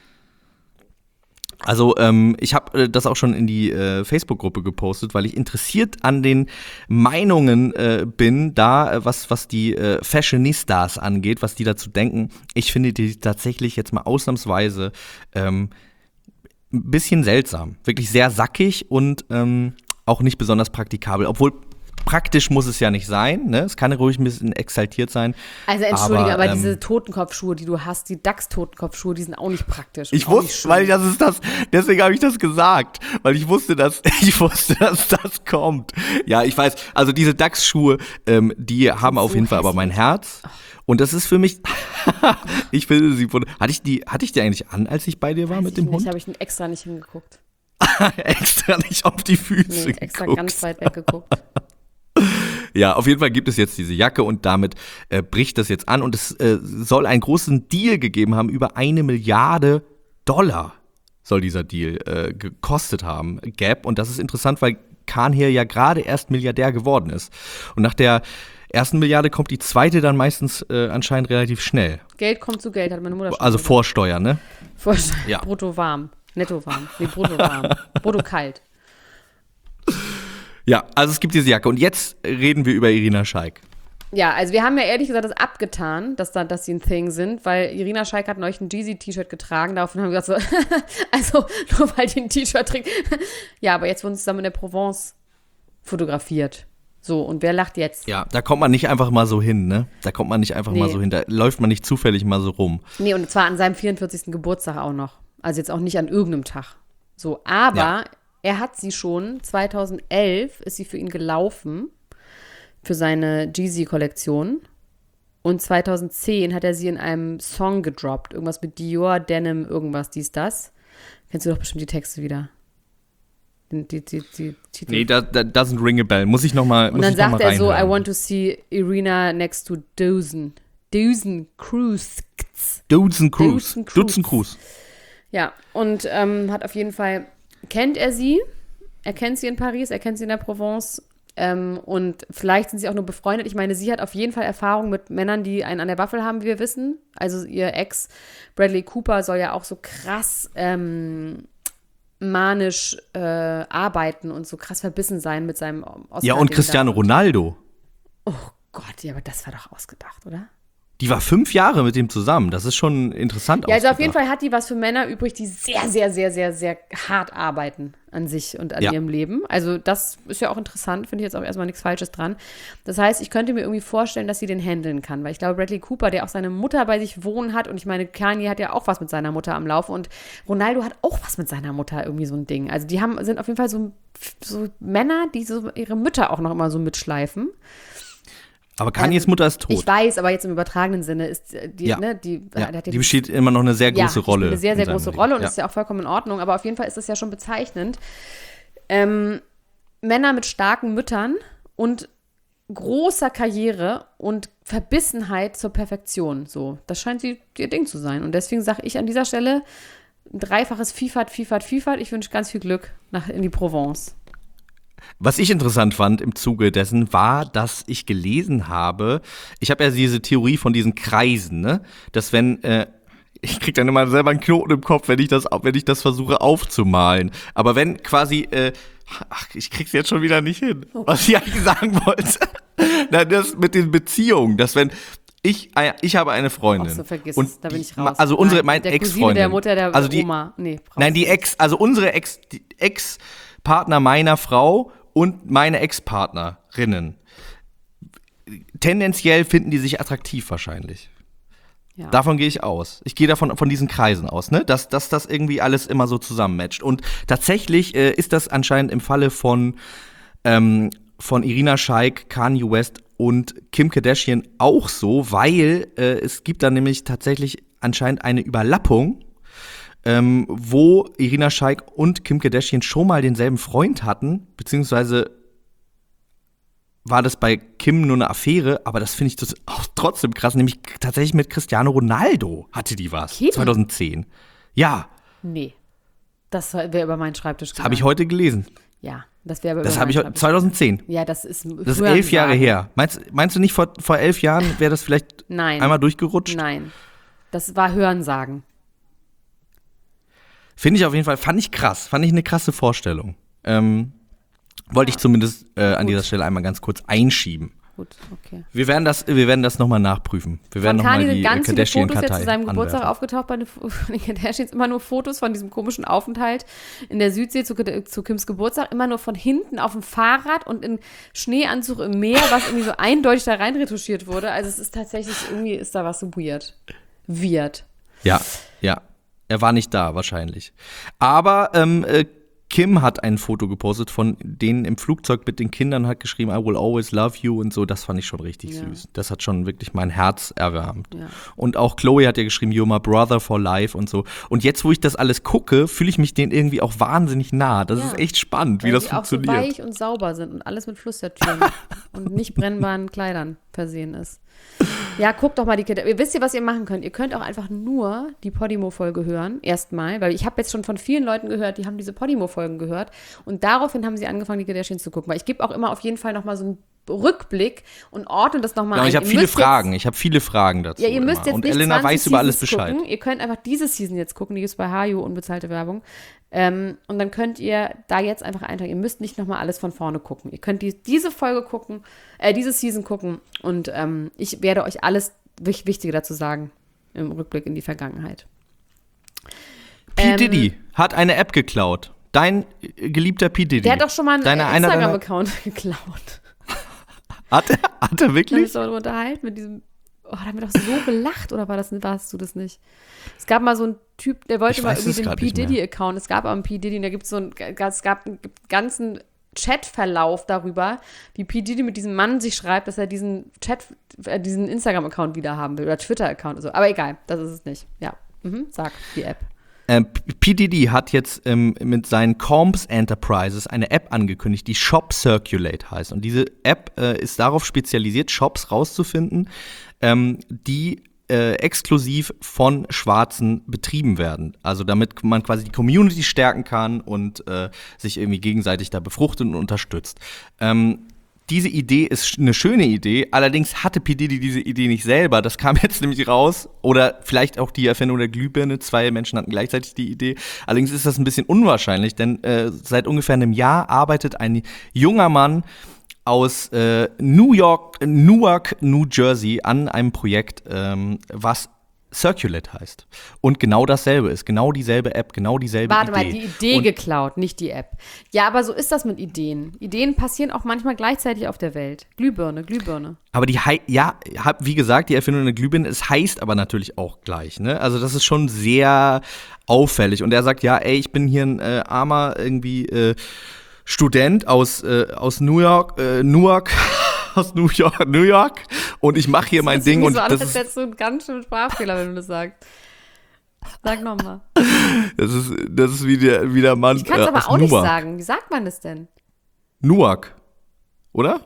Also ähm, ich habe äh, das auch schon in die äh, Facebook-Gruppe gepostet, weil ich interessiert an den Meinungen äh, bin, da äh, was, was die äh, Fashionistas angeht, was die dazu denken. Ich finde die tatsächlich jetzt mal ausnahmsweise ähm, ein bisschen seltsam. Wirklich sehr sackig und ähm, auch nicht besonders praktikabel. Obwohl praktisch muss es ja nicht sein, ne? Es kann ruhig ein bisschen exaltiert sein. Also entschuldige, aber, aber ähm, diese Totenkopfschuhe, die du hast, die Dachs-Totenkopfschuhe, die sind auch nicht praktisch. Ich und auch nicht wusste, schön. weil das ist das, deswegen habe ich das gesagt, weil ich wusste, dass ich wusste, dass das kommt. Ja, ich weiß, also diese Dachs-Schuhe, ähm, die haben auf so jeden Fall aber mein Herz. Und das ist für mich, ich finde sie, hatte ich die, hatte ich die eigentlich an, als ich bei dir war Weiß mit ich dem nicht, Hund? habe ich extra nicht hingeguckt. Extra nicht auf die Füße Nee, extra geguckt. ganz weit weggeguckt. Ja, auf jeden Fall gibt es jetzt diese Jacke und damit äh, bricht das jetzt an und es äh, soll einen großen Deal gegeben haben, über eine Milliarde Dollar soll dieser Deal äh, gekostet haben, Gap. Und das ist interessant, weil Kanye ja gerade erst Milliardär geworden ist. Und nach der ersten Milliarde kommt die zweite dann meistens äh, anscheinend relativ schnell. Geld kommt zu Geld, hat meine Mutter schon Also gesagt. vor Steuern, ne? Vorsteuer. Ja. Brutto warm. Netto warm. Nee, brutto warm. Brutto kalt. Ja, also es gibt diese Jacke. Und jetzt reden wir über Irina Scheik. Ja, also wir haben ja ehrlich gesagt das abgetan, dass, da, dass sie ein Thing sind, weil Irina Scheik hat neulich ein Jeezy-T-Shirt getragen. Daraufhin haben wir gesagt, so, also nur weil die ein T-Shirt trägt. Ja, aber jetzt wurden sie zusammen in der Provence fotografiert. So, und wer lacht jetzt? Ja, da kommt man nicht einfach mal so hin, ne? Da kommt man nicht einfach Nee. mal so hin. Da läuft man nicht zufällig mal so rum. Nee, und zwar an seinem vierundvierzigsten Geburtstag auch noch. Also jetzt auch nicht an irgendeinem Tag. So, aber Ja. er hat sie schon, zweitausendelf ist sie für ihn gelaufen, für seine Jeezy-Kollektion. Und zweitausendzehn hat er sie in einem Song gedroppt. Irgendwas mit Dior, Denim, irgendwas, dies, das. Kennst du doch bestimmt die Texte wieder. Die, die, die, die Titel. Nee, da, da doesn't ring a bell. Muss ich noch mal Und muss dann ich noch mal sagt er so, I reinhören. want to see Irina next to Dozen. Dozen Cruise. Dutzen Cruise. Dutzen Cruise. Dutzen Cruise. Ja, und ähm, hat auf jeden Fall, kennt er sie, er kennt sie in Paris, er kennt sie in der Provence ähm, und vielleicht sind sie auch nur befreundet. Ich meine, sie hat auf jeden Fall Erfahrung mit Männern, die einen an der Waffel haben, wie wir wissen. Also ihr Ex Bradley Cooper soll ja auch so krass ähm, manisch äh, arbeiten und so krass verbissen sein mit seinem Oscar. Ja, und Cristiano Ronaldo. Oh Gott, ja, aber das war doch ausgedacht, oder? Die war fünf Jahre mit ihm zusammen. Das ist schon interessant. Ja, also auf jeden Fall hat die was für Männer übrig, die sehr, sehr, sehr, sehr, sehr hart arbeiten an sich und an ja. ihrem Leben. Also das ist ja auch interessant, finde ich jetzt auch erstmal nichts Falsches dran. Das heißt, ich könnte mir irgendwie vorstellen, dass sie den handeln kann, weil ich glaube, Bradley Cooper, der auch seine Mutter bei sich wohnen hat und ich meine, Kanye hat ja auch was mit seiner Mutter am Laufen und Ronaldo hat auch was mit seiner Mutter, irgendwie so ein Ding. Also die haben, sind auf jeden Fall so, so Männer, die so ihre Mütter auch noch immer so mitschleifen. Aber Kanyes Mutter ist tot. Ich weiß, aber jetzt im übertragenen Sinne ist die, ja. ne, die, ja. hat die besteht immer noch eine sehr große ja, Rolle. Eine sehr, sehr große Rolle und ja. ist ja auch vollkommen in Ordnung. Aber auf jeden Fall ist das ja schon bezeichnend. Ähm, Männer mit starken Müttern und großer Karriere und Verbissenheit zur Perfektion. So, das scheint sie, ihr Ding zu sein. Und deswegen sage ich an dieser Stelle ein dreifaches Fiefert, Fiefert, Fiefert. Ich wünsche ganz viel Glück nach, in die Provence. Was ich interessant fand im Zuge dessen war, dass ich gelesen habe, ich habe ja diese Theorie von diesen Kreisen, ne, dass wenn, äh, ich krieg dann immer selber einen Knoten im Kopf, wenn ich das, wenn ich das versuche aufzumalen, aber wenn quasi, äh, ach, ich krieg's jetzt schon wieder nicht hin, was ich eigentlich sagen wollte, na, das mit den Beziehungen, dass wenn Ich, ich habe eine Freundin. Ach so, vergiss und es, da bin ich die, raus. Also unsere, Nein, mein der Ex-Freundin. Cousine der Mutter der also die, Oma. Nee, nein, die Ex, also unsere Ex, die Ex-Partner meiner Frau und meine Ex-Partnerinnen. Tendenziell finden die sich attraktiv wahrscheinlich. Ja. Davon gehe ich aus. Ich gehe davon von diesen Kreisen aus, ne? Dass, dass das irgendwie alles immer so zusammenmatcht. Und tatsächlich äh, ist das anscheinend im Falle von, ähm, von Irina Shayk, Kanye West und Kim Kardashian auch so, weil äh, es gibt da nämlich tatsächlich anscheinend eine Überlappung, ähm, wo Irina Shayk und Kim Kardashian schon mal denselben Freund hatten, beziehungsweise war das bei Kim nur eine Affäre, aber das finde ich das auch trotzdem krass, nämlich tatsächlich mit Cristiano Ronaldo hatte die was, Kim? zwanzig zehn. Ja. Nee, das wäre über meinen Schreibtisch gegangen. Das habe ich heute gelesen. Ja, das wäre über Das meinen habe ich heute, zwanzig zehn. Ja, das ist Das ist elf Jahre her. Meinst, meinst du nicht, vor, vor elf Jahren wäre das vielleicht Nein. einmal durchgerutscht? Nein, das war Hörensagen. Finde ich auf jeden Fall, fand ich krass, fand ich eine krasse Vorstellung. Ähm, wollte ich zumindest äh, an Gut. dieser Stelle einmal ganz kurz einschieben. Gut, okay. Wir werden das, wir werden das nochmal nachprüfen. Wir werden Von nochmal Kanye die sind ganz viele Fotos jetzt Kardashian-Kartei zu seinem Geburtstag anwerfen. aufgetaucht bei den, von den Kardashians. Immer nur Fotos von diesem komischen Aufenthalt in der Südsee zu, zu Kims Geburtstag. Immer nur von hinten auf dem Fahrrad und in Schneeanzug im Meer, was irgendwie so eindeutig da rein retuschiert wurde. Also es ist tatsächlich, irgendwie ist da was so weird. Weird. Ja, ja. Er war nicht da, wahrscheinlich. Aber ähm, äh, Kim hat ein Foto gepostet von denen im Flugzeug mit den Kindern, hat geschrieben, I will always love you und so. Das fand ich schon richtig Ja. süß. Das hat schon wirklich mein Herz erwärmt. Ja. Und auch Chloe hat ja geschrieben, you're my brother for life und so. Und jetzt, wo ich das alles gucke, fühle ich mich denen irgendwie auch wahnsinnig nah. Das Ja. ist echt spannend, wie Weil das die auch so funktioniert. weich und sauber sind und alles mit Flüstertüren und nicht brennbaren Kleidern versehen ist. Ja, guckt doch mal die Kinder. Ihr wisst ihr, was ihr machen könnt? Ihr könnt auch einfach nur die Podimo-Folge hören, erstmal, weil ich habe jetzt schon von vielen Leuten gehört, die haben diese Podimo-Folgen gehört und daraufhin haben sie angefangen, die Kardashians zu gucken, weil ich gebe auch immer auf jeden Fall nochmal so einen Rückblick und ordne das nochmal Ja, ein. ich habe Ihr viele müsst Fragen. Jetzt, Ich habe viele Fragen dazu. ja, ihr müsst immer. jetzt Und nicht Elena zwanzig weiß über alles Seasons Bescheid. gucken. Ihr könnt einfach diese Season jetzt gucken, die ist bei Hayu, unbezahlte Werbung. Ähm, und dann könnt ihr da jetzt einfach eintragen. Ihr müsst nicht nochmal alles von vorne gucken. Ihr könnt die, diese Folge gucken, äh, diese Season gucken und ähm, ich werde euch alles wich- Wichtige dazu sagen im Rückblick in die Vergangenheit. P. Ähm, Diddy hat eine App geklaut. Dein äh, geliebter P. Diddy. Der hat doch schon mal einen Deine- einer deiner- Instagram-Account geklaut. Hat er, hat er Da haben wir wirklich? uns darüber unterhalten mit diesem. Oh, da haben wir doch so gelacht, oder war das, warst du das nicht? Es gab mal so einen Typ, der wollte Ich mal weiß irgendwie es den grad P. nicht mehr. Diddy-Account. Es gab auch einen P. Diddy und da gibt es so einen, es gab einen ganzen Chatverlauf darüber, wie P. Diddy mit diesem Mann sich schreibt, dass er diesen Chat, äh, diesen Instagram-Account wieder haben will oder Twitter-Account oder so. Aber egal, das ist es nicht. Ja, mhm, sag die App. Ähm, P. Diddy hat jetzt ähm, mit seinen Combs Enterprises eine App angekündigt, die Shop Circulate heißt. Und diese App äh, ist darauf spezialisiert, Shops rauszufinden, ähm, die äh, exklusiv von Schwarzen betrieben werden. Also damit man quasi die Community stärken kann und äh, sich irgendwie gegenseitig da befruchtet und unterstützt. Ähm, diese Idee ist eine schöne Idee, allerdings hatte P. Diddy diese Idee nicht selber. Das kam jetzt nämlich raus. Oder vielleicht auch die Erfindung der Glühbirne. Zwei Menschen hatten gleichzeitig die Idee. Allerdings ist das ein bisschen unwahrscheinlich, denn äh, seit ungefähr einem Jahr arbeitet ein junger Mann aus äh, New York, Newark, New Jersey an einem Projekt, ähm, was Circulate heißt. Und genau dasselbe ist, genau dieselbe App, genau dieselbe Warte Idee. mal, die Idee und geklaut, nicht die App. Ja, aber so ist das mit Ideen. Ideen passieren auch manchmal gleichzeitig auf der Welt. Glühbirne, Glühbirne. Aber die, hei- ja, hab, wie gesagt, die Erfindung der Glühbirne, es heißt aber natürlich auch gleich, ne? Also das ist schon sehr auffällig. Und er sagt, ja, ey, ich bin hier ein äh, armer irgendwie äh, Student aus, äh, aus New York, äh, Newark, aus New York, New York und ich mache hier mein Ding. So Und alles, das als hättest du einen ganz schönen Sprachfehler, wenn du das sagst. Sag nochmal. Das ist, das ist wie der, wie der Mann Ich kann es äh, aber aus auch nicht Newark. sagen. Wie sagt man das denn? Newark, oder?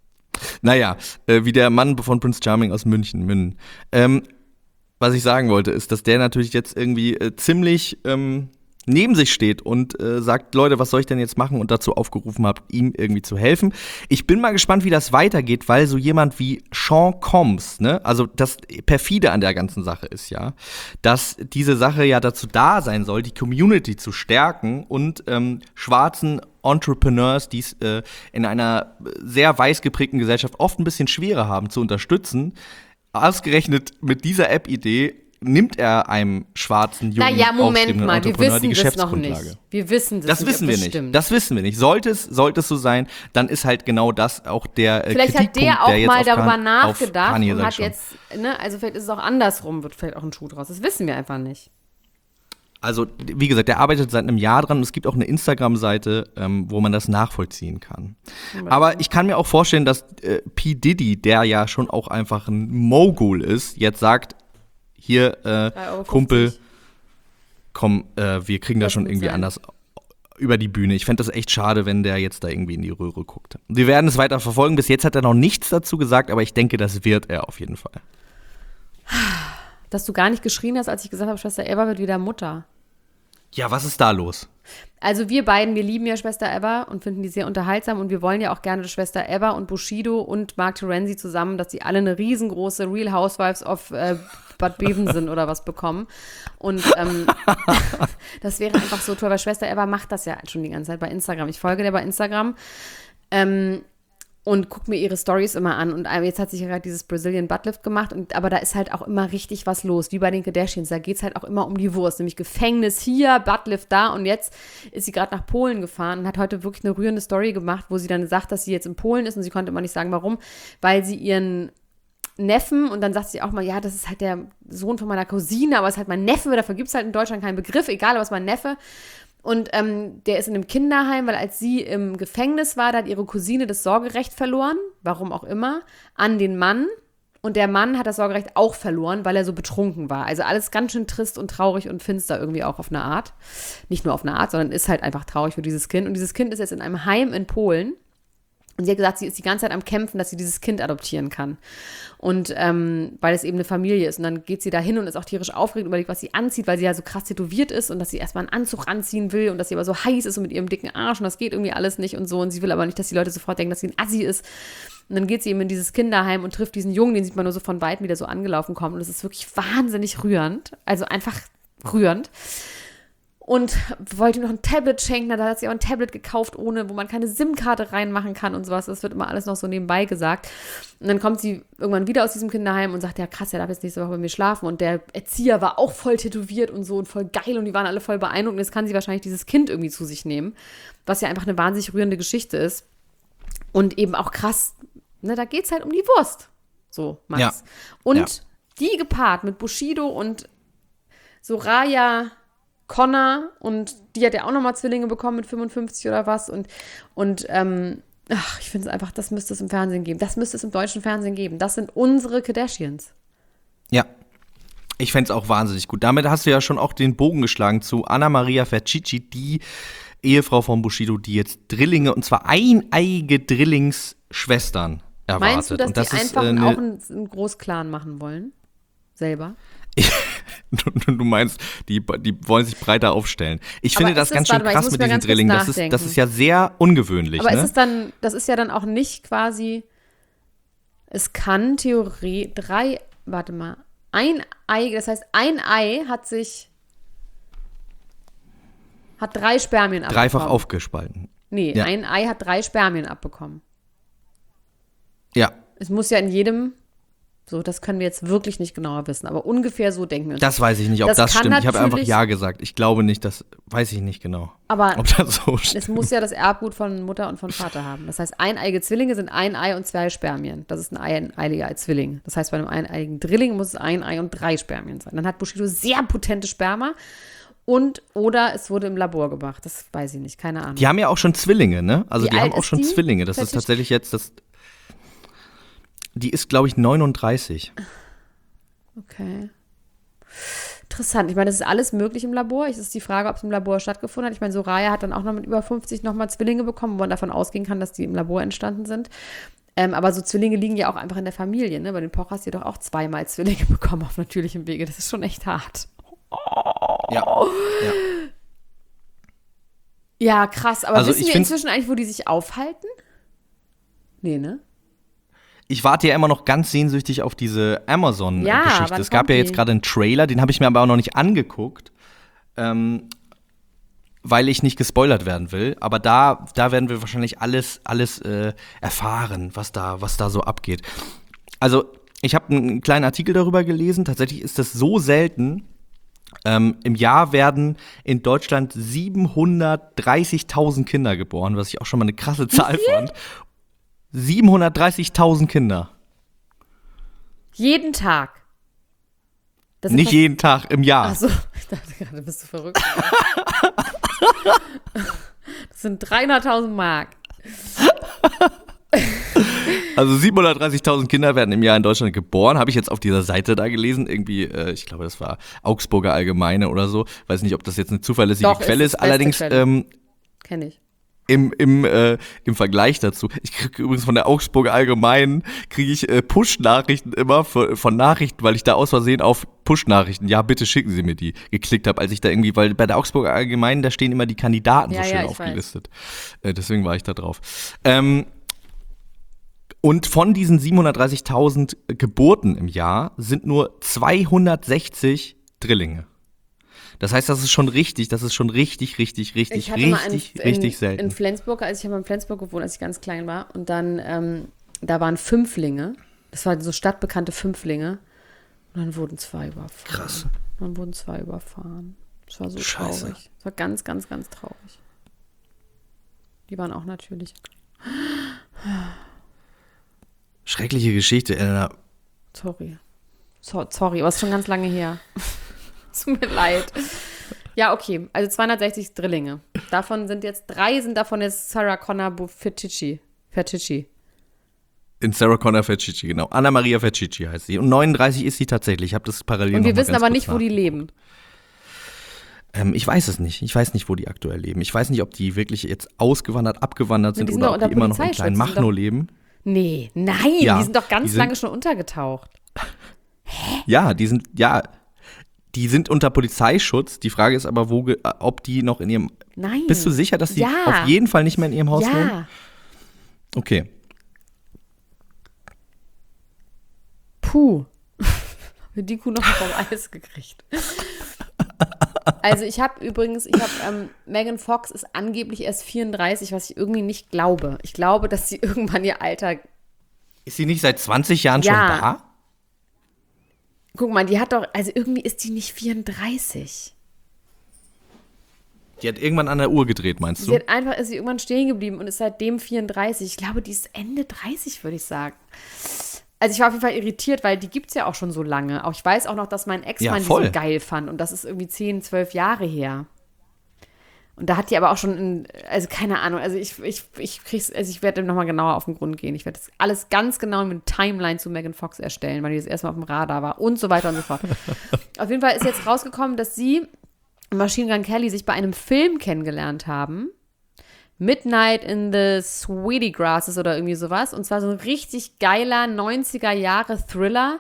Naja, äh, wie der Mann von Prince Charming aus München, München. Ähm, was ich sagen wollte, ist, dass der natürlich jetzt irgendwie äh, ziemlich ähm, neben sich steht und äh, sagt, Leute, was soll ich denn jetzt machen? Und dazu aufgerufen habe, ihm irgendwie zu helfen. Ich bin mal gespannt, wie das weitergeht, weil so jemand wie Sean Combs, ne, also das perfide an der ganzen Sache ist ja, dass diese Sache ja dazu da sein soll, die Community zu stärken und ähm, schwarzen Entrepreneurs, die es äh, in einer sehr weiß geprägten Gesellschaft oft ein bisschen schwerer haben, zu unterstützen. Ausgerechnet mit dieser App-Idee nimmt er einem schwarzen, jungen, Naja, Moment aufstrebenden mal, wir Entrepreneur die wissen das noch Geschäftsgrundlage. nicht. Wir wissen das, Das nicht, wissen ob wir das nicht. stimmt. Das wissen wir nicht. Sollte es, sollte es so sein, dann ist halt genau das auch der äh, Vielleicht hat Kritikpunkt, der auch jetzt mal auf darüber Kan- nachgedacht auf Kanye, und sag hat ich schon. jetzt, ne, also vielleicht ist es auch andersrum, wird vielleicht auch ein Schuh draus. Das wissen wir einfach nicht. Also, wie gesagt, der arbeitet seit einem Jahr dran und es gibt auch eine Instagram-Seite, ähm, wo man das nachvollziehen kann. Aber ich kann mir auch vorstellen, dass äh, P. Diddy, der ja schon auch einfach ein Mogul ist, jetzt sagt, hier, äh, drei Euro fünfzig. Kumpel, komm, äh, wir kriegen das Lass schon gut irgendwie sein. anders über die Bühne. Ich fände das echt schade, wenn der jetzt da irgendwie in die Röhre guckt. Wir werden es weiter verfolgen. Bis jetzt hat er noch nichts dazu gesagt, aber ich denke, das wird er auf jeden Fall. Dass du gar nicht geschrien hast, als ich gesagt habe, Schwester Eva wird wieder Mutter. Ja, was ist da los? Also wir beiden, wir lieben ja Schwester Eva und finden die sehr unterhaltsam und wir wollen ja auch gerne, dass Schwester Eva und Bushido und Mark Terenzi zusammen, dass die alle eine riesengroße Real Housewives of äh, Bad Bevensen oder was bekommen. Und ähm, das wäre einfach so toll, weil Schwester Eva macht das ja schon die ganze Zeit bei Instagram. Ich folge der bei Instagram ähm, und gucke mir ihre Stories immer an. Und jetzt hat sich ja gerade dieses Brazilian Buttlift gemacht. Und, aber da ist halt auch immer richtig was los, wie bei den Kardashians. Da geht es halt auch immer um die Wurst. Nämlich Gefängnis hier, Buttlift da. Und jetzt ist sie gerade nach Polen gefahren und hat heute wirklich eine rührende Story gemacht, wo sie dann sagt, dass sie jetzt in Polen ist. Und sie konnte immer nicht sagen, warum. Weil sie ihren Neffen, und dann sagt sie auch mal, ja, das ist halt der Sohn von meiner Cousine, aber es ist halt mein Neffe. Dafür gibt es halt in Deutschland keinen Begriff. Egal, aber es ist mein Neffe. Und ähm, der ist in einem Kinderheim, weil als sie im Gefängnis war, da hat ihre Cousine das Sorgerecht verloren, warum auch immer, an den Mann. Und der Mann hat das Sorgerecht auch verloren, weil er so betrunken war. Also alles ganz schön trist und traurig und finster irgendwie auch auf eine Art. Nicht nur auf eine Art, sondern ist halt einfach traurig für dieses Kind. Und dieses Kind ist jetzt in einem Heim in Polen. Und sie hat gesagt, sie ist die ganze Zeit am Kämpfen, dass sie dieses Kind adoptieren kann. Und ähm, weil es eben eine Familie ist. Und dann geht sie da hin und ist auch tierisch aufgeregt, überlegt, was sie anzieht, weil sie ja so krass tätowiert ist und dass sie erstmal einen Anzug anziehen will und dass sie aber so heiß ist und mit ihrem dicken Arsch und das geht irgendwie alles nicht und so. Und sie will aber nicht, dass die Leute sofort denken, dass sie ein Assi ist. Und dann geht sie eben in dieses Kinderheim und trifft diesen Jungen, den sieht man nur so von Weitem, wie der so angelaufen kommt. Und es ist wirklich wahnsinnig rührend. Also einfach rührend. Und wollte ihm noch ein Tablet schenken, da hat sie auch ein Tablet gekauft, ohne, wo man keine SIM-Karte reinmachen kann und sowas. Das wird immer alles noch so nebenbei gesagt. Und dann kommt sie irgendwann wieder aus diesem Kinderheim und sagt, ja krass, er darf jetzt nächste Woche bei mir schlafen. Und der Erzieher war auch voll tätowiert und so und voll geil und die waren alle voll beeindruckt. Und jetzt kann sie wahrscheinlich dieses Kind irgendwie zu sich nehmen, was ja einfach eine wahnsinnig rührende Geschichte ist. Und eben auch krass, ne, da geht es halt um die Wurst. So, Max. Ja. Und Ja. die gepaart mit Bushido und Soraya Connor, und die hat ja auch nochmal Zwillinge bekommen mit fünfundfünfzig oder was. Und, und ähm, ach, ich finde es einfach, das müsste es im Fernsehen geben. Das müsste es im deutschen Fernsehen geben. Das sind unsere Kardashians. Ja, ich fände es auch wahnsinnig gut. Damit hast du ja schon auch den Bogen geschlagen zu Anna Maria Ferchichi, die Ehefrau von Bushido, die jetzt Drillinge, und zwar eineige Drillingsschwestern erwartet. Meinst du, dass und das die ist, einfach äh, ne, auch einen, einen Großclan machen wollen? Selber? Du, du meinst, die, die wollen sich breiter aufstellen. Ich Aber finde das ist ganz es- schön warte mal, ich krass muss mit mir diesen ganz kurz Drillingen. Das ist, das nachdenken. ist ja sehr ungewöhnlich. Aber ne? ist es dann, das ist ja dann auch nicht quasi, es kann Theorie drei, warte mal, ein Ei, das heißt, ein Ei hat sich, hat drei Spermien abbekommen. Dreifach aufgespalten. Nee, Ja. ein Ei hat drei Spermien abbekommen. Ja, Es muss ja in jedem, so, das können wir jetzt wirklich nicht genauer wissen, aber ungefähr so denken wir uns. das weiß ich nicht, ob Das das, kann stimmt. Ich habe einfach natürlich- Ja gesagt. Ich glaube nicht, das weiß ich nicht genau. Aber Ob das so stimmt. es muss ja das Erbgut von Mutter und von Vater haben. Das heißt, eineige Zwillinge sind ein Ei und zwei Spermien. Das ist ein eineiliger Zwilling. Das heißt, bei einem eineigen Drilling muss es ein Ei und drei Spermien sein. Dann hat Bushido sehr potente Sperma und oder es wurde im Labor gemacht. Das weiß ich nicht, keine Ahnung. Die haben ja auch schon Zwillinge, ne? Also Wie die haben alt auch ist schon die? Zwillinge. Das ist Tatsächlich? tatsächlich jetzt das. Die ist, glaube ich, neununddreißig. Okay. Interessant. Ich meine, das ist alles möglich im Labor. Es ist die Frage, ob es im Labor stattgefunden hat. Ich meine, Soraya hat dann auch noch mit über fünfzig nochmal Zwillinge bekommen, wo man davon ausgehen kann, dass die im Labor entstanden sind. Ähm, aber so Zwillinge liegen ja auch einfach in der Familie. Ne? Bei den Pochers die doch auch zweimal Zwillinge bekommen auf natürlichem Wege. Das ist schon echt hart. Ja. ja. Ja, krass. Aber Also wissen ich wir find's- inzwischen eigentlich, wo die sich aufhalten? Nee, ne? Ich warte ja immer noch ganz sehnsüchtig auf diese Ja, Amazon-Geschichte. wann Es gab kommt ja die? jetzt gerade einen Trailer, den habe ich mir aber auch noch nicht angeguckt, ähm, weil ich nicht gespoilert werden will. Aber da, da werden wir wahrscheinlich alles, alles äh, erfahren, was da, was da so abgeht. Also, ich habe einen kleinen Artikel darüber gelesen. Tatsächlich ist das so selten. Ähm, Im Jahr werden in Deutschland siebenhundertdreißigtausend Kinder geboren, was ich auch schon mal eine krasse Zahl fand. siebenhundertdreißigtausend Kinder. Jeden Tag. Das sind Nicht fast- jeden Tag, im Jahr. Ach so, ich dachte gerade, bist du verrückt. Das sind dreihunderttausend Mark. Also siebenhundertdreißigtausend Kinder werden im Jahr in Deutschland geboren, habe ich jetzt auf dieser Seite da gelesen. Irgendwie, äh, ich glaube, das war Augsburger Allgemeine oder so. Weiß nicht, ob das jetzt eine zuverlässige Doch, Quelle ist ist. die beste Allerdings Quelle. ähm, Kenne ich. im, im, äh, im Vergleich dazu. Ich kriege übrigens von der Augsburger Allgemeinen, kriege ich äh, Push-Nachrichten immer für, von Nachrichten, weil ich da aus Versehen auf Push-Nachrichten, ja bitte schicken Sie mir die, geklickt habe, als ich da irgendwie, weil bei der Augsburger Allgemeinen, da stehen immer die Kandidaten Ja, so schön ja, ich aufgelistet. Äh, deswegen war ich da drauf. Ähm, und von diesen siebenhundertdreißigtausend Geburten im Jahr sind nur zweihundertsechzig Drillinge. Das heißt, das ist schon richtig, das ist schon richtig, richtig, richtig, Ich hatte mal in, richtig, in, richtig selten. in Flensburg, als ich habe in Flensburg gewohnt, als ich ganz klein war. Und dann, ähm, da waren Fünflinge. Das waren so stadtbekannte Fünflinge. Und dann wurden zwei überfahren. Krass. Und dann wurden zwei überfahren. Das war so Scheiße. traurig. Das war ganz, ganz, ganz traurig. Die waren auch natürlich. Schreckliche Geschichte, Elena. Sorry. So, sorry, aber es ist schon ganz lange her. Tut mir leid. Ja, okay. Also zweihundertsechzig Drillinge. Davon sind jetzt, drei sind davon jetzt Sarah Connor Ferticci. Ferticci. In Sarah Connor Ferticci, genau. Anna Maria Ferticci heißt sie. Und neununddreißig ist sie tatsächlich. Ich habe das parallel Und noch wir mal wissen ganz aber kurz nicht, wo die leben. Ähm, ich weiß es nicht. Ich weiß nicht, wo die aktuell leben. Ich weiß nicht, ob die wirklich jetzt ausgewandert, abgewandert sind die sind oder doch ob die unter immer noch in Polizeischutz, kleinen die sind Machno doch- leben. Nee, nein, Ja, die sind doch ganz die sind- lange schon untergetaucht. Ja, die sind, ja, die sind unter Polizeischutz. Die Frage ist aber, wo, ge- ob die noch in ihrem. Nein. Bist du sicher, dass die Ja. auf jeden Fall nicht mehr in ihrem Haus wohnen? Ja. Okay. Puh. Haben die Kuh noch vom Eis gekriegt. Also ich habe übrigens, ich habe, ähm, Megan Fox ist angeblich erst vierunddreißig, was ich irgendwie nicht glaube. Ich glaube, dass sie irgendwann ihr Alter, Ist sie nicht seit zwanzig Jahren Ja. schon da? guck mal, die hat doch, also irgendwie ist die nicht vierunddreißig. Die hat irgendwann an der Uhr gedreht, meinst Sie du? hat einfach, ist sie irgendwann stehen geblieben und ist seitdem vierunddreißig. Ich glaube, die ist Ende dreißig, würde ich sagen. Also ich war auf jeden Fall irritiert, weil die gibt es ja auch schon so lange. Auch ich weiß auch noch, dass mein Ex-Mann Ja, die voll. so geil fand. Und das ist irgendwie zehn, zwölf Jahre her. Und da hat die aber auch schon, in, also keine Ahnung, also ich, ich, ich krieg's, also ich werde dem nochmal genauer auf den Grund gehen. Ich werde das alles ganz genau mit Timeline zu Megan Fox erstellen, weil die das erstmal auf dem Radar war und so weiter und so fort. Auf jeden Fall ist jetzt rausgekommen, dass sie und Machine Gun Kelly sich bei einem Film kennengelernt haben. Midnight in the Sweetie Grasses oder irgendwie sowas. Und zwar so ein richtig geiler neunziger Jahre Thriller,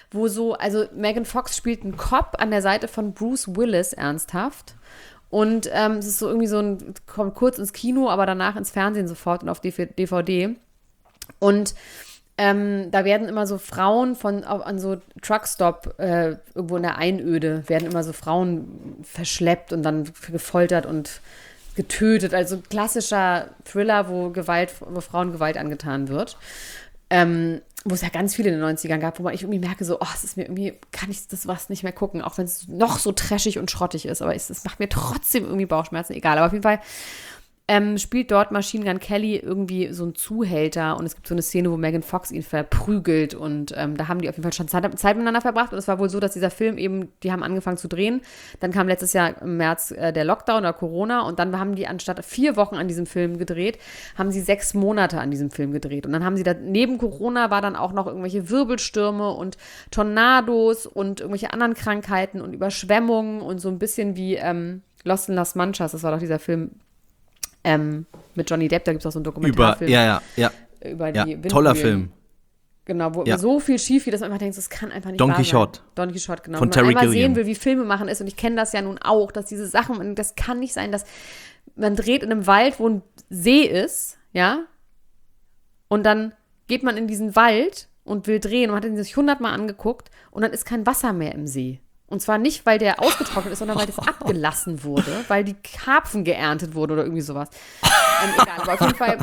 wo so, also Megan Fox spielt einen Cop an der Seite von Bruce Willis ernsthaft. Und ähm, es ist so irgendwie so ein, kommt kurz ins Kino, aber danach ins Fernsehen sofort und auf D V D. Und ähm, da werden immer so Frauen von an so Truckstop äh, irgendwo in der Einöde, werden immer so Frauen verschleppt und dann gefoltert und getötet. Also klassischer Thriller, wo Gewalt, wo Frauen Gewalt angetan wird. Ähm, wo es ja ganz viele in den neunzigern gab, wo man ich irgendwie merke, so, oh, es ist mir irgendwie, kann ich das was nicht mehr gucken, auch wenn es noch so trashig und schrottig ist, aber es, es macht mir trotzdem irgendwie Bauchschmerzen, egal. Aber auf jeden Fall ähm, spielt dort Machine Gun Kelly irgendwie so ein Zuhälter und es gibt so eine Szene, wo Megan Fox ihn verprügelt und ähm, da haben die auf jeden Fall schon Zeit, Zeit miteinander verbracht und es war wohl so, dass dieser Film eben, die haben angefangen zu drehen, dann kam letztes Jahr im März äh, der Lockdown oder Corona und dann haben die anstatt vier Wochen an diesem Film gedreht, haben sie sechs Monate an diesem Film gedreht und dann haben sie da, neben Corona war dann auch noch irgendwelche Wirbelstürme und Tornados und irgendwelche anderen Krankheiten und Überschwemmungen und so ein bisschen wie ähm, Lost in Las Manchas, das war doch dieser Film Ähm, mit Johnny Depp, da gibt es auch so einen Dokumentarfilm. Über, ja, ja, ja. Über die ja, Windmühlen. Toller Film. Genau, wo ja. so viel schief geht, dass man einfach denkt, das kann einfach nicht Don wahr Quixote. sein. Don Quixote, genau. Von Wenn man Terry einmal Gilliam. sehen will, wie Filme machen ist, und ich kenne das ja nun auch, dass diese Sachen, das kann nicht sein, dass man dreht in einem Wald, wo ein See ist, ja, und dann geht man in diesen Wald und will drehen und hat ihn sich hundertmal angeguckt und dann ist kein Wasser mehr im See. Und zwar nicht, weil der ausgetrocknet ist, sondern weil das abgelassen wurde, weil die Karpfen geerntet wurden oder irgendwie sowas. Ähm, egal, aber auf jeden Fall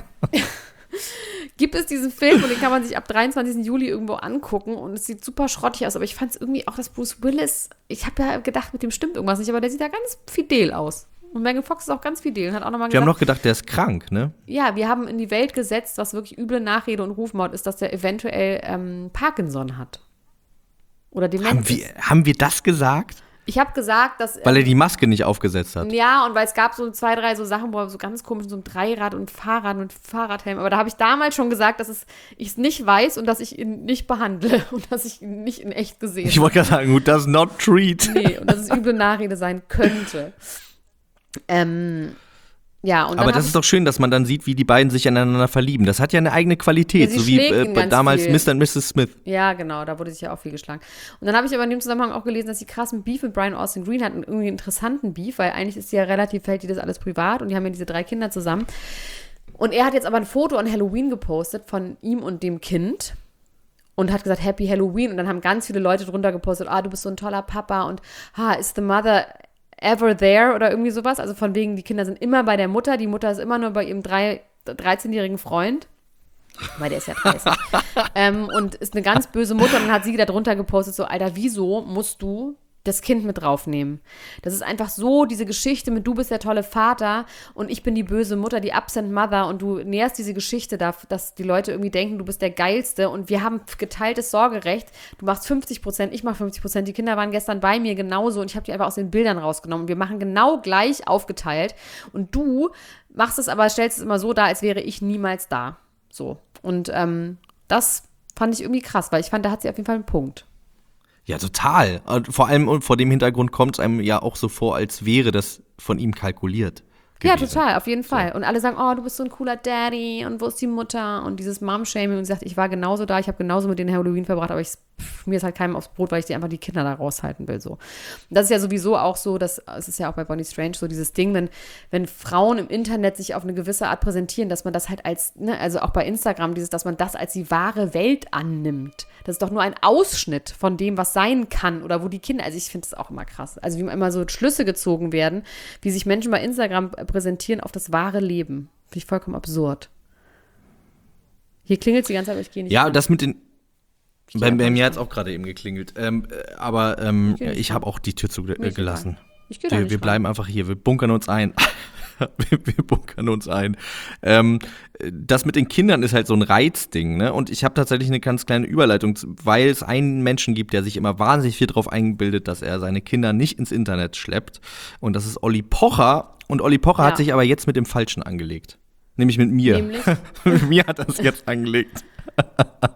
gibt es diesen Film und den kann man sich ab dreiundzwanzigsten Juli irgendwo angucken und es sieht super schrottig aus, aber ich fand es irgendwie auch, dass Bruce Willis, ich habe ja gedacht, mit dem stimmt irgendwas nicht, aber der sieht ja ganz fidel aus. Und Megan Fox ist auch ganz fidel und hat auch nochmal gesagt, Wir haben noch gedacht, der ist krank, ne? Ja, wir haben in die Welt gesetzt, was wirklich üble Nachrede und Rufmord ist, dass der eventuell ähm, Parkinson hat. Oder Demenz. Haben wir, haben wir das gesagt? Ich habe gesagt, dass Weil er die Maske nicht aufgesetzt hat. ja, und weil es gab so zwei, drei so Sachen, wo er so ganz komisch so ein Dreirad und Fahrrad und Fahrradhelm. Aber da habe ich damals schon gesagt, dass es, ich es nicht weiß und dass ich ihn nicht behandle und dass ich ihn nicht in echt gesehen habe. Ich wollte gerade sagen, who does not treat. Nee, und dass es üble Nachrede sein könnte. Ähm, ja, und dann Aber das hab ist doch schön, dass man dann sieht, wie die beiden sich aneinander verlieben. Das hat ja eine eigene Qualität, Ja, sie so wie schlägt ihn äh, ganz damals viel. Mister und Misses Smith. Ja, genau, da wurde sich ja auch viel geschlagen. Und dann habe ich aber in dem Zusammenhang auch gelesen, dass sie krassen Beef mit Brian Austin Green hatten, irgendwie einen interessanten Beef, weil eigentlich ist sie ja relativ, fällt die das alles privat und die haben ja diese drei Kinder zusammen. Und er hat jetzt aber ein Foto an Halloween gepostet von ihm und dem Kind und hat gesagt, Happy Halloween. Und dann haben ganz viele Leute drunter gepostet, ah, du bist so ein toller Papa und ah, is the mother ever there oder irgendwie sowas. Also von wegen, die Kinder sind immer bei der Mutter, die Mutter ist immer nur bei ihrem drei, dreizehnjährigen Freund. Weil der ist ja dreißig. ähm, und ist eine ganz böse Mutter. Und dann hat sie da drunter gepostet, so, Alter, wieso musst du das Kind mit draufnehmen? Das ist einfach so, diese Geschichte mit, du bist der tolle Vater und ich bin die böse Mutter, die Absent Mother und du nährst diese Geschichte da, dass die Leute irgendwie denken, du bist der Geilste und wir haben geteiltes Sorgerecht. Du machst fünfzig Prozent, ich mach fünfzig Prozent. Die Kinder waren gestern bei mir genauso und ich habe die einfach aus den Bildern rausgenommen. Wir machen genau gleich aufgeteilt und du machst es aber, stellst es immer so dar, als wäre ich niemals da. So. Und ähm, das fand ich irgendwie krass, weil ich fand, da hat sie auf jeden Fall einen Punkt. Ja, total. Und vor allem vor dem Hintergrund kommt es einem ja auch so vor, als wäre das von ihm kalkuliert Ja, gewesen. total, auf jeden Fall. Und alle sagen, oh, du bist so ein cooler Daddy und wo ist die Mutter? Und dieses Mom-Shaming und sie sagt, ich war genauso da, ich habe genauso mit denen Halloween verbracht, aber ich, pff, mir ist halt keinem aufs Brot, weil ich die einfach die Kinder da raushalten will. So. Und das ist ja sowieso auch so, dass, es ist ja auch bei Bonnie Strange so dieses Ding, wenn, wenn Frauen im Internet sich auf eine gewisse Art präsentieren, dass man das halt als, ne, also auch bei Instagram, dieses, dass man das als die wahre Welt annimmt. Das ist doch nur ein Ausschnitt von dem, was sein kann oder wo die Kinder, also ich finde das auch immer krass. Also wie immer so Schlüsse gezogen werden, wie sich Menschen bei Instagram präsentieren auf das wahre Leben. Finde ich vollkommen absurd. Hier klingelt es die ganze Zeit, aber ich gehe nicht Ja, ran. das mit den. Ich Bei, geh bei einfach mir hat nicht es auch gerade eben geklingelt. Ähm, äh, aber ähm, Ich geh nicht ich ran. habe auch die Tür zugelassen. egal. Ich gehe da Wir, nicht wir ran. bleiben einfach hier. Wir bunkern uns ein. wir, wir bunkern uns ein. Ähm, das mit den Kindern ist halt so ein Reizding, ne? Und ich habe tatsächlich eine ganz kleine Überleitung, weil es einen Menschen gibt, der sich immer wahnsinnig viel drauf einbildet, dass er seine Kinder nicht ins Internet schleppt. Und das ist Olli Pocher. Und Olli Pocher Ja. hat sich aber jetzt mit dem Falschen angelegt. Nämlich mit mir. Nämlich? mit mir hat er es jetzt angelegt.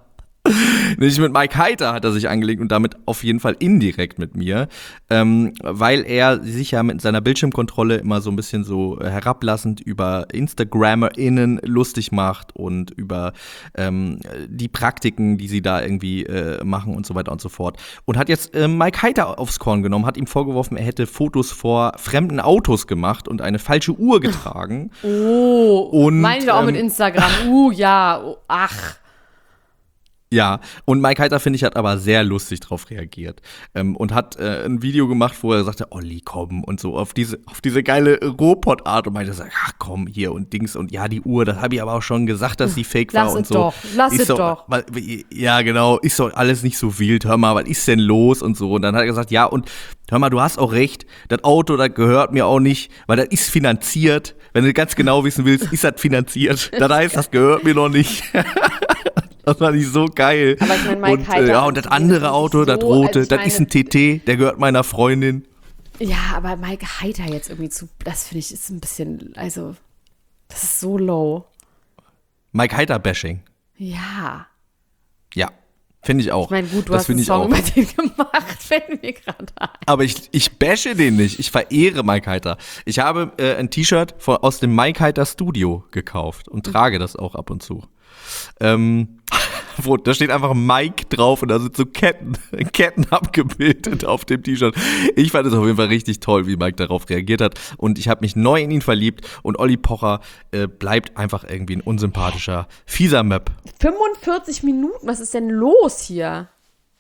Nicht mit Mike Heiter hat er sich angelegt und damit auf jeden Fall indirekt mit mir, ähm, weil er sich ja mit seiner Bildschirmkontrolle immer so ein bisschen so herablassend über InstagrammerInnen lustig macht und über ähm, die Praktiken, die sie da irgendwie äh, machen und so weiter und so fort. Und hat jetzt äh, Mike Heiter aufs Korn genommen, hat ihm vorgeworfen, er hätte Fotos vor fremden Autos gemacht und eine falsche Uhr getragen. Oh, und meinen wir auch ähm, mit Instagram. Uh, ja, oh, ach. Ja, und Mike Heiter, finde ich, hat aber sehr lustig drauf reagiert ähm, und hat äh, ein Video gemacht, wo er sagte, Olli, komm, und so auf diese auf diese geile Robot-Art und meinte, ach komm, hier und Dings und ja, die Uhr, das habe ich aber auch schon gesagt, dass die fake Lass war und es so. doch, lass ist es doch. Weil, ja, genau, ist doch alles nicht so wild, hör mal, was ist denn los und so. Und dann hat er gesagt, ja, und hör mal, du hast auch recht, das Auto, das gehört mir auch nicht, weil das ist finanziert. Wenn du ganz genau wissen willst, ist das finanziert. Das heißt, das gehört mir noch nicht. Das war nicht so geil. Aber ich meine, Mike und, Heiter äh, ja, und das andere Auto, so, das rote, also ich das meine, ist ein T T, der gehört meiner Freundin. Ja, aber Mike Heiter jetzt irgendwie zu, das finde ich ist ein bisschen, also, das ist so low. Mike Heiter-Bashing. Ja. Ja, finde ich auch. Ich meine, gut, du das hast einen ich Song auch. über den gemacht, fällt mir gerade ein. Aber ich, ich bashe den nicht, ich verehre Mike Heiter. Ich habe äh, ein T-Shirt von, aus dem Mike Heiter Studio gekauft und trage das auch ab und zu. Ähm, wo, da steht einfach Mike drauf und da sind so Ketten, Ketten abgebildet auf dem T-Shirt. Ich fand es auf jeden Fall richtig toll, wie Mike darauf reagiert hat und ich habe mich neu in ihn verliebt und Olli Pocher äh, bleibt einfach irgendwie ein unsympathischer, fieser Möp. fünfundvierzig Minuten, was ist denn los hier?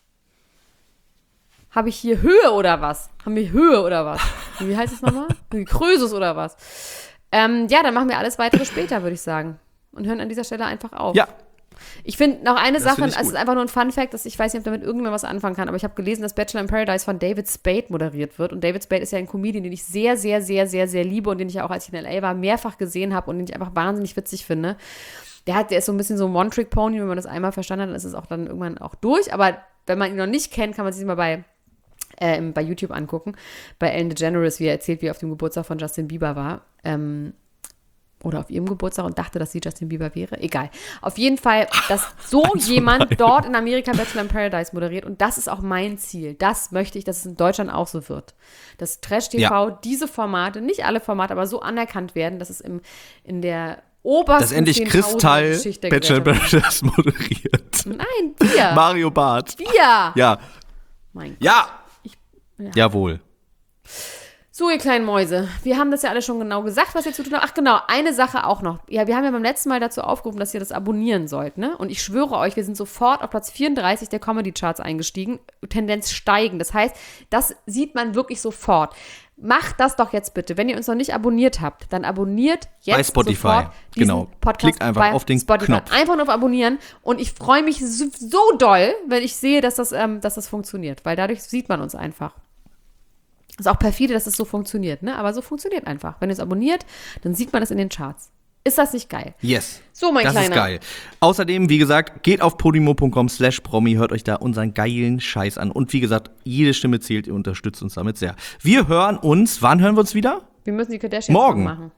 Habe ich hier Höhe oder was? Haben wir Höhe oder was? Wie heißt es nochmal? Krösus oder was? Ähm, ja, dann machen wir alles weitere später, würde ich sagen. Und hören an dieser Stelle einfach auf. Ja. Ich finde noch eine Das Sache, find ich es gut. ist einfach nur ein Fun-Fact, dass ich weiß nicht, ob damit irgendjemand was anfangen kann, aber ich habe gelesen, dass Bachelor in Paradise von David Spade moderiert wird. Und David Spade ist ja ein Comedian, den ich sehr, sehr, sehr, sehr, sehr liebe und den ich ja auch, als ich in L A war, mehrfach gesehen habe und den ich einfach wahnsinnig witzig finde. Der hat, der ist so ein bisschen so ein One-Trick-Pony, wenn man das einmal verstanden hat, dann ist es auch dann irgendwann auch durch. Aber wenn man ihn noch nicht kennt, kann man sich mal bei Äh, bei YouTube angucken, bei Ellen DeGeneres, wie er erzählt, wie er auf dem Geburtstag von Justin Bieber war. Ähm, oder auf ihrem Geburtstag und dachte, dass sie Justin Bieber wäre. Egal. Auf jeden Fall, dass so jemand dort in Amerika Bachelor in Paradise moderiert und das ist auch mein Ziel. Das möchte ich, dass es in Deutschland auch so wird. Dass Trash-T V, ja. diese Formate, nicht alle Formate, aber so anerkannt werden, dass es im, in der obersten Dass endlich Kristall Bachelor in Paradise moderiert. Nein, wir. Mario Barth. Wir. Ja. Mein Gott. Ja. Ja. Jawohl. So, ihr kleinen Mäuse, wir haben das ja alle schon genau gesagt, was ihr zu tun habt. Ach genau, eine Sache auch noch. Ja, wir haben ja beim letzten Mal dazu aufgerufen, dass ihr das abonnieren sollt, ne? Und ich schwöre euch, wir sind sofort auf Platz vierunddreißig der Comedy-Charts eingestiegen, Tendenz steigen. Das heißt, das sieht man wirklich sofort. Macht das doch jetzt bitte. Wenn ihr uns noch nicht abonniert habt, dann abonniert jetzt bei Spotify. Sofort diesen Genau. Podcast Klickt einfach bei auf den Spotify. Knopf. Einfach nur auf Abonnieren. Und ich freue mich so, so doll, wenn ich sehe, dass das, ähm, dass das funktioniert. Weil dadurch sieht man uns einfach. Ist auch perfide, dass es so funktioniert, ne? Aber so funktioniert einfach. Wenn ihr es abonniert, dann sieht man es in den Charts. Ist das nicht geil? Yes. So, mein das Kleiner. Das ist geil. Außerdem, wie gesagt, geht auf podimo.com slash promi, hört euch da unseren geilen Scheiß an. Und wie gesagt, jede Stimme zählt, ihr unterstützt uns damit sehr. Wir hören uns, wann hören wir uns wieder? Wir müssen die Kardashians morgen machen.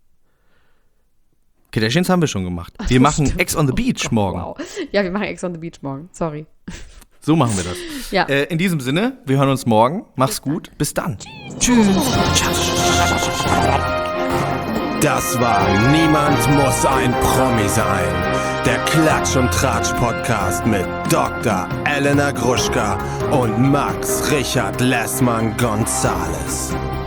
Kardashians haben wir schon gemacht. Wir machen stimmt. Ex on the Beach Oh Gott, morgen. Wow. Ja, wir machen Ex on the Beach morgen. Sorry. So machen wir das. Ja. Äh, in diesem Sinne, wir hören uns morgen. Mach's gut. Bis dann. Tschüss. Das war Niemand muss ein Promi sein. Der Klatsch und Tratsch Podcast mit Doktor Elena Gruschka und Max Richard Lessmann Gonzales.